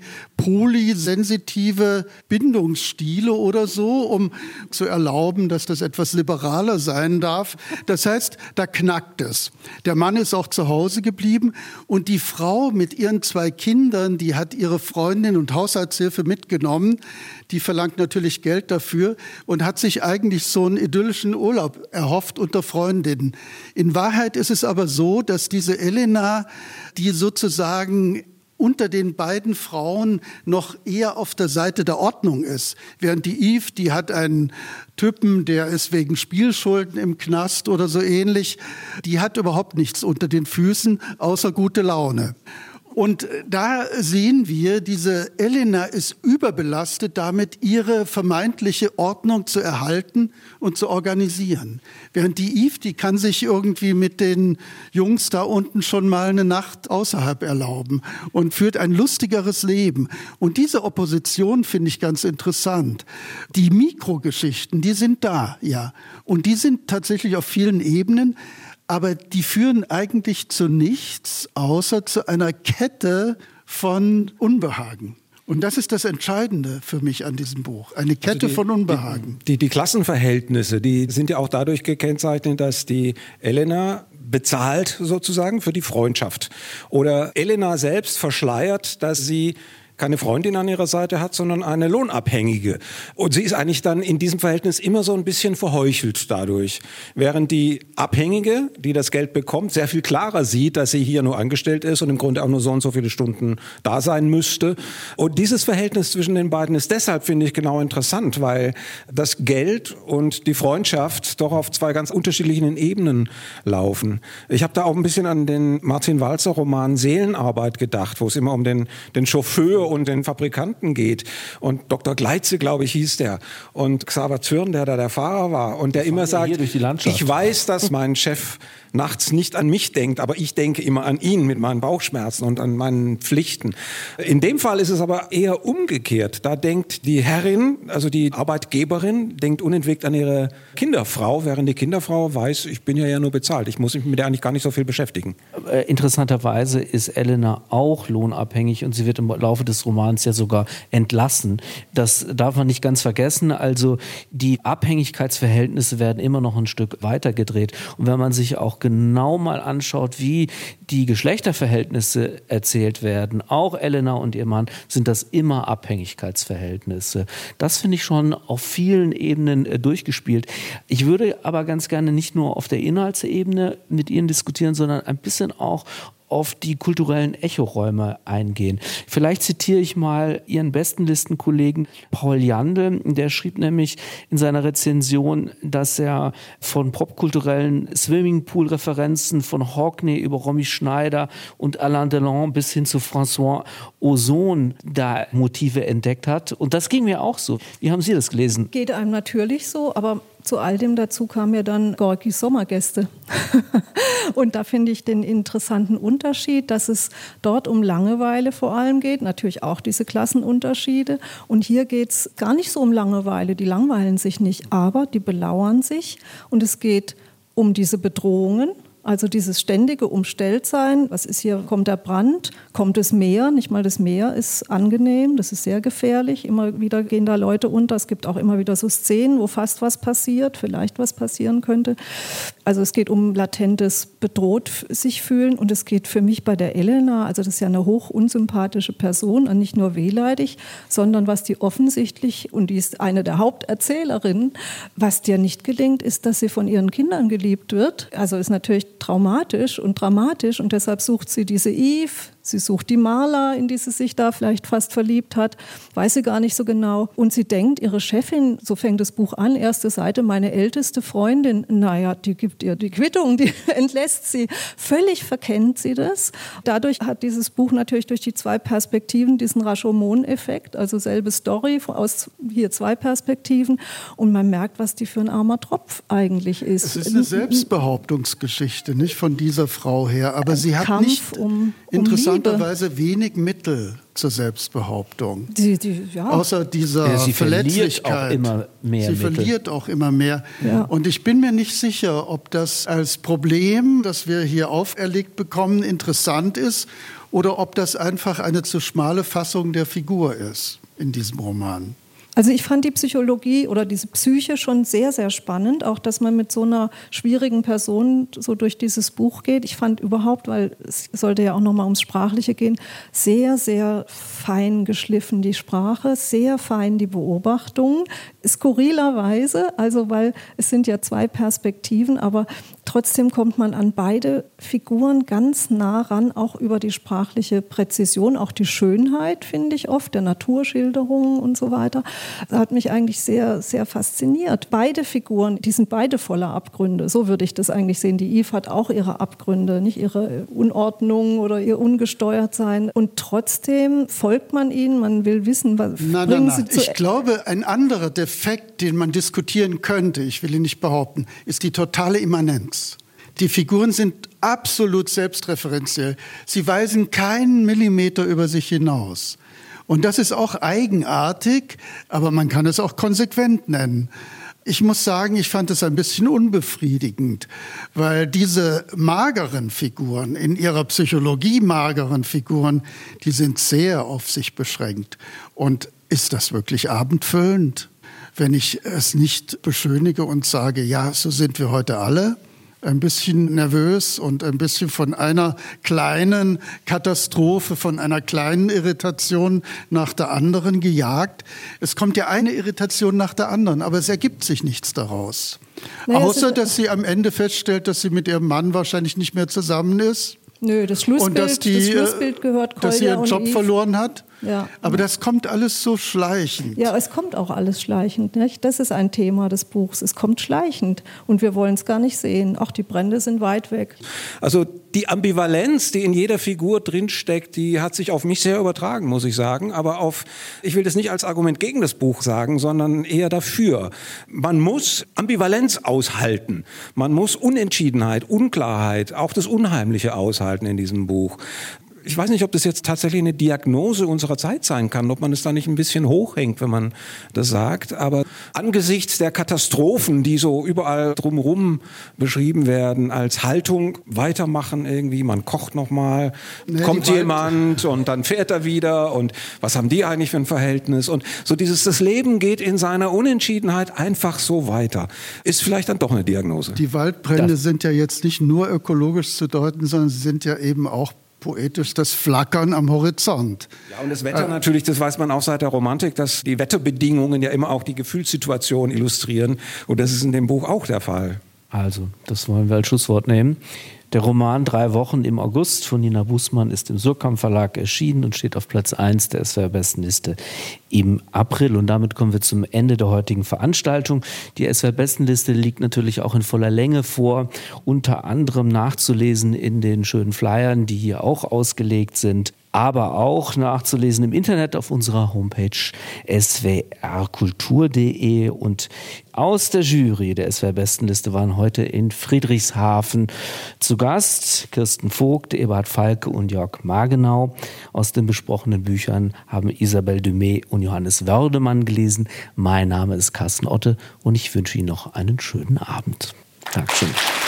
polysensitive Bindungsstile oder so, um zu erlauben, dass das etwas liberaler sein darf. Das heißt, da knackt es. Der Mann ist auch zu Hause geblieben und die Frau mit ihren zwei Kindern, die hat ihre Freundin und Haushaltshilfe mitgenommen. Die verlangt natürlich Geld dafür und hat sich eigentlich so einen idyllischen Urlaub erhofft unter Freundinnen. In Wahrheit ist es aber so, dass diese Elena, die sozusagen unter den beiden Frauen noch eher auf der Seite der Ordnung ist. Während die Yves, die hat einen Typen, der ist wegen Spielschulden im Knast oder so ähnlich, die hat überhaupt nichts unter den Füßen, außer gute Laune. Und da sehen wir, diese Elena ist überbelastet damit, ihre vermeintliche Ordnung zu erhalten und zu organisieren. Während die Yves, die kann sich irgendwie mit den Jungs da unten schon mal eine Nacht außerhalb erlauben und führt ein lustigeres Leben. Und diese Opposition finde ich ganz interessant. Die Mikrogeschichten, die sind da, ja. Und die sind tatsächlich auf vielen Ebenen. Aber die führen eigentlich zu nichts, außer zu einer Kette von Unbehagen. Und das ist das Entscheidende für mich an diesem Buch. Eine Kette also die, von Unbehagen. Die, die, die Klassenverhältnisse, die sind ja auch dadurch gekennzeichnet, dass die Elena bezahlt sozusagen für die Freundschaft. Oder Elena selbst verschleiert, dass sie keine Freundin an ihrer Seite hat, sondern eine Lohnabhängige. Und sie ist eigentlich dann in diesem Verhältnis immer so ein bisschen verheuchelt dadurch. Während die Abhängige, die das Geld bekommt, sehr viel klarer sieht, dass sie hier nur angestellt ist und im Grunde auch nur so und so viele Stunden da sein müsste. Und dieses Verhältnis zwischen den beiden ist deshalb, finde ich, genau interessant, weil das Geld und die Freundschaft doch auf zwei ganz unterschiedlichen Ebenen laufen. Ich habe da auch ein bisschen an den Martin Walzer Roman Seelenarbeit gedacht, wo es immer um den, den Chauffeur und den Fabrikanten geht. Und Doktor Gleitze, glaube ich, hieß der. Und Xaver Zürn, der da der Fahrer war. Und der immer sagt, ich weiß, dass mein Chef nachts nicht an mich denkt, aber ich denke immer an ihn mit meinen Bauchschmerzen und an meinen Pflichten. In dem Fall ist es aber eher umgekehrt. Da denkt die Herrin, also die Arbeitgeberin, denkt unentwegt an ihre Kinderfrau, während die Kinderfrau weiß, ich bin ja ja nur bezahlt. Ich muss mich mit der eigentlich gar nicht so viel beschäftigen. Interessanterweise ist Elena auch lohnabhängig und sie wird im Laufe des Romans ja sogar entlassen. Das darf man nicht ganz vergessen. Also die Abhängigkeitsverhältnisse werden immer noch ein Stück weiter gedreht. Und wenn man sich auch genau mal anschaut, wie die Geschlechterverhältnisse erzählt werden, auch Elena und ihr Mann, sind das immer Abhängigkeitsverhältnisse. Das finde ich schon auf vielen Ebenen äh, durchgespielt. Ich würde aber ganz gerne nicht nur auf der Inhaltsebene mit Ihnen diskutieren, sondern ein bisschen auch auf die kulturellen Echoräume eingehen. Vielleicht zitiere ich mal Ihren Bestenlistenkollegen Paul Jandl, der schrieb nämlich in seiner Rezension, dass er von popkulturellen Swimmingpool-Referenzen von Hockney über Romy Schneider und Alain Delon bis hin zu François Ozon da Motive entdeckt hat. Und das ging mir auch so. Wie haben Sie das gelesen? Geht einem natürlich so, aber zu all dem dazu kamen ja dann Gorkis Sommergäste. Und da finde ich den interessanten Unterschied, dass es dort um Langeweile vor allem geht, natürlich auch diese Klassenunterschiede. Und hier geht es gar nicht so um Langeweile, die langweilen sich nicht, aber die belauern sich. Und es geht um diese Bedrohungen. Also dieses ständige Umstelltsein, was ist hier, kommt der Brand, kommt das Meer, nicht mal das Meer ist angenehm, das ist sehr gefährlich, immer wieder gehen da Leute unter, es gibt auch immer wieder so Szenen, wo fast was passiert, vielleicht was passieren könnte. Also es geht um latentes bedroht sich fühlen und es geht für mich bei der Elena, also das ist ja eine hoch unsympathische Person und nicht nur wehleidig, sondern was die offensichtlich, und die ist eine der Haupterzählerinnen, was dir nicht gelingt, ist, dass sie von ihren Kindern geliebt wird. Also ist natürlich traumatisch und dramatisch und deshalb sucht sie diese Eve, sie sucht die Marla, in die sie sich da vielleicht fast verliebt hat, weiß sie gar nicht so genau. Und sie denkt, ihre Chefin, so fängt das Buch an, erste Seite, meine älteste Freundin, naja, die gibt ihr die Quittung, die entlässt sie. Völlig verkennt sie das. Dadurch hat dieses Buch natürlich durch die zwei Perspektiven diesen Rashomon-Effekt, also selbe Story aus hier zwei Perspektiven. Und man merkt, was die für ein armer Tropf eigentlich ist. Es ist eine Selbstbehauptungsgeschichte, nicht von dieser Frau her, aber sie hat Kampf nicht um, um interessanterweise wenig Mittel zur Selbstbehauptung. Die, die, ja. Außer dieser ja, sie Verletzlichkeit. Verliert auch immer mehr sie Mittel. verliert auch immer mehr. Ja. Und ich bin mir nicht sicher, ob das als Problem, das wir hier auferlegt bekommen, interessant ist oder ob das einfach eine zu schmale Fassung der Figur ist in diesem Roman. Also ich fand die Psychologie oder diese Psyche schon sehr, sehr spannend, auch dass man mit so einer schwierigen Person so durch dieses Buch geht. Ich fand überhaupt, weil es sollte ja auch nochmal ums Sprachliche gehen, sehr, sehr fein geschliffen die Sprache, sehr fein die Beobachtung, skurrilerweise, also weil es sind ja zwei Perspektiven, aber trotzdem kommt man an beide Figuren ganz nah ran, auch über die sprachliche Präzision, auch die Schönheit, finde ich oft, der Naturschilderungen und so weiter. Das hat mich eigentlich sehr, sehr fasziniert. Beide Figuren, die sind beide voller Abgründe. So würde ich das eigentlich sehen. Die Eve hat auch ihre Abgründe, nicht ihre Unordnung oder ihr Ungesteuertsein. Und trotzdem folgt man ihnen, man will wissen, was nein, bringen nein, nein. sie zu... Ich glaube, ein anderer Defekt, den man diskutieren könnte, ich will ihn nicht behaupten, ist die totale Immanenz. Die Figuren sind absolut selbstreferenziell. Sie weisen keinen Millimeter über sich hinaus. Und das ist auch eigenartig, aber man kann es auch konsequent nennen. Ich muss sagen, ich fand es ein bisschen unbefriedigend, weil diese mageren Figuren, in ihrer Psychologie mageren Figuren, die sind sehr auf sich beschränkt. Und ist das wirklich abendfüllend, wenn ich es nicht beschönige und sage, ja, so sind wir heute alle? Ein bisschen nervös und ein bisschen von einer kleinen Katastrophe, von einer kleinen Irritation nach der anderen gejagt. Es kommt ja eine Irritation nach der anderen, aber es ergibt sich nichts daraus. Naja, außer, dass sie am Ende feststellt, dass sie mit ihrem Mann wahrscheinlich nicht mehr zusammen ist. Nö, das Schlussbild, und dass die, das Schlussbild gehört Kolja dass sie ihren und Job Eve. verloren hat. Ja. Aber das kommt alles so schleichend. Ja, es kommt auch alles schleichend. Nicht? Das ist ein Thema des Buchs. Es kommt schleichend und wir wollen es gar nicht sehen. Auch die Brände sind weit weg. Also die Ambivalenz, die in jeder Figur drinsteckt, die hat sich auf mich sehr übertragen, muss ich sagen. Aber auf, ich will das nicht als Argument gegen das Buch sagen, sondern eher dafür. Man muss Ambivalenz aushalten. Man muss Unentschiedenheit, Unklarheit, auch das Unheimliche aushalten in diesem Buch. Ich weiß nicht, ob das jetzt tatsächlich eine Diagnose unserer Zeit sein kann, ob man es da nicht ein bisschen hochhängt, wenn man das sagt. Aber angesichts der Katastrophen, die so überall drumherum beschrieben werden, als Haltung weitermachen irgendwie, man kocht nochmal, nee, kommt jemand und dann fährt er wieder und was haben die eigentlich für ein Verhältnis? Und so dieses, das Leben geht in seiner Unentschiedenheit einfach so weiter. Ist vielleicht dann doch eine Diagnose. Die Waldbrände das. sind ja jetzt nicht nur ökologisch zu deuten, sondern sie sind ja eben auch poetisch das Flackern am Horizont. Ja, und das Wetter äh, natürlich, das weiß man auch seit der Romantik, dass die Wetterbedingungen ja immer auch die Gefühlssituation illustrieren. Und das ist in dem Buch auch der Fall. Also, das wollen wir als Schlusswort nehmen. Der Roman Drei Wochen im August von Nina Bußmann ist im Surkamp Verlag erschienen und steht auf Platz eins der S W R-Bestenliste im April. Und damit kommen wir zum Ende der heutigen Veranstaltung. Die S W R-Bestenliste liegt natürlich auch in voller Länge vor, unter anderem nachzulesen in den schönen Flyern, die hier auch ausgelegt sind, aber auch nachzulesen im Internet auf unserer Homepage s w r kultur punkt d e. Und aus der Jury der S W R-Bestenliste waren heute in Friedrichshafen zu Gast Kirsten Vogt, Eberhard Falke und Jörg Margenau. Aus den besprochenen Büchern haben Isabelle Dumais und Johannes Wördemann gelesen. Mein Name ist Carsten Otte und ich wünsche Ihnen noch einen schönen Abend. Dankeschön.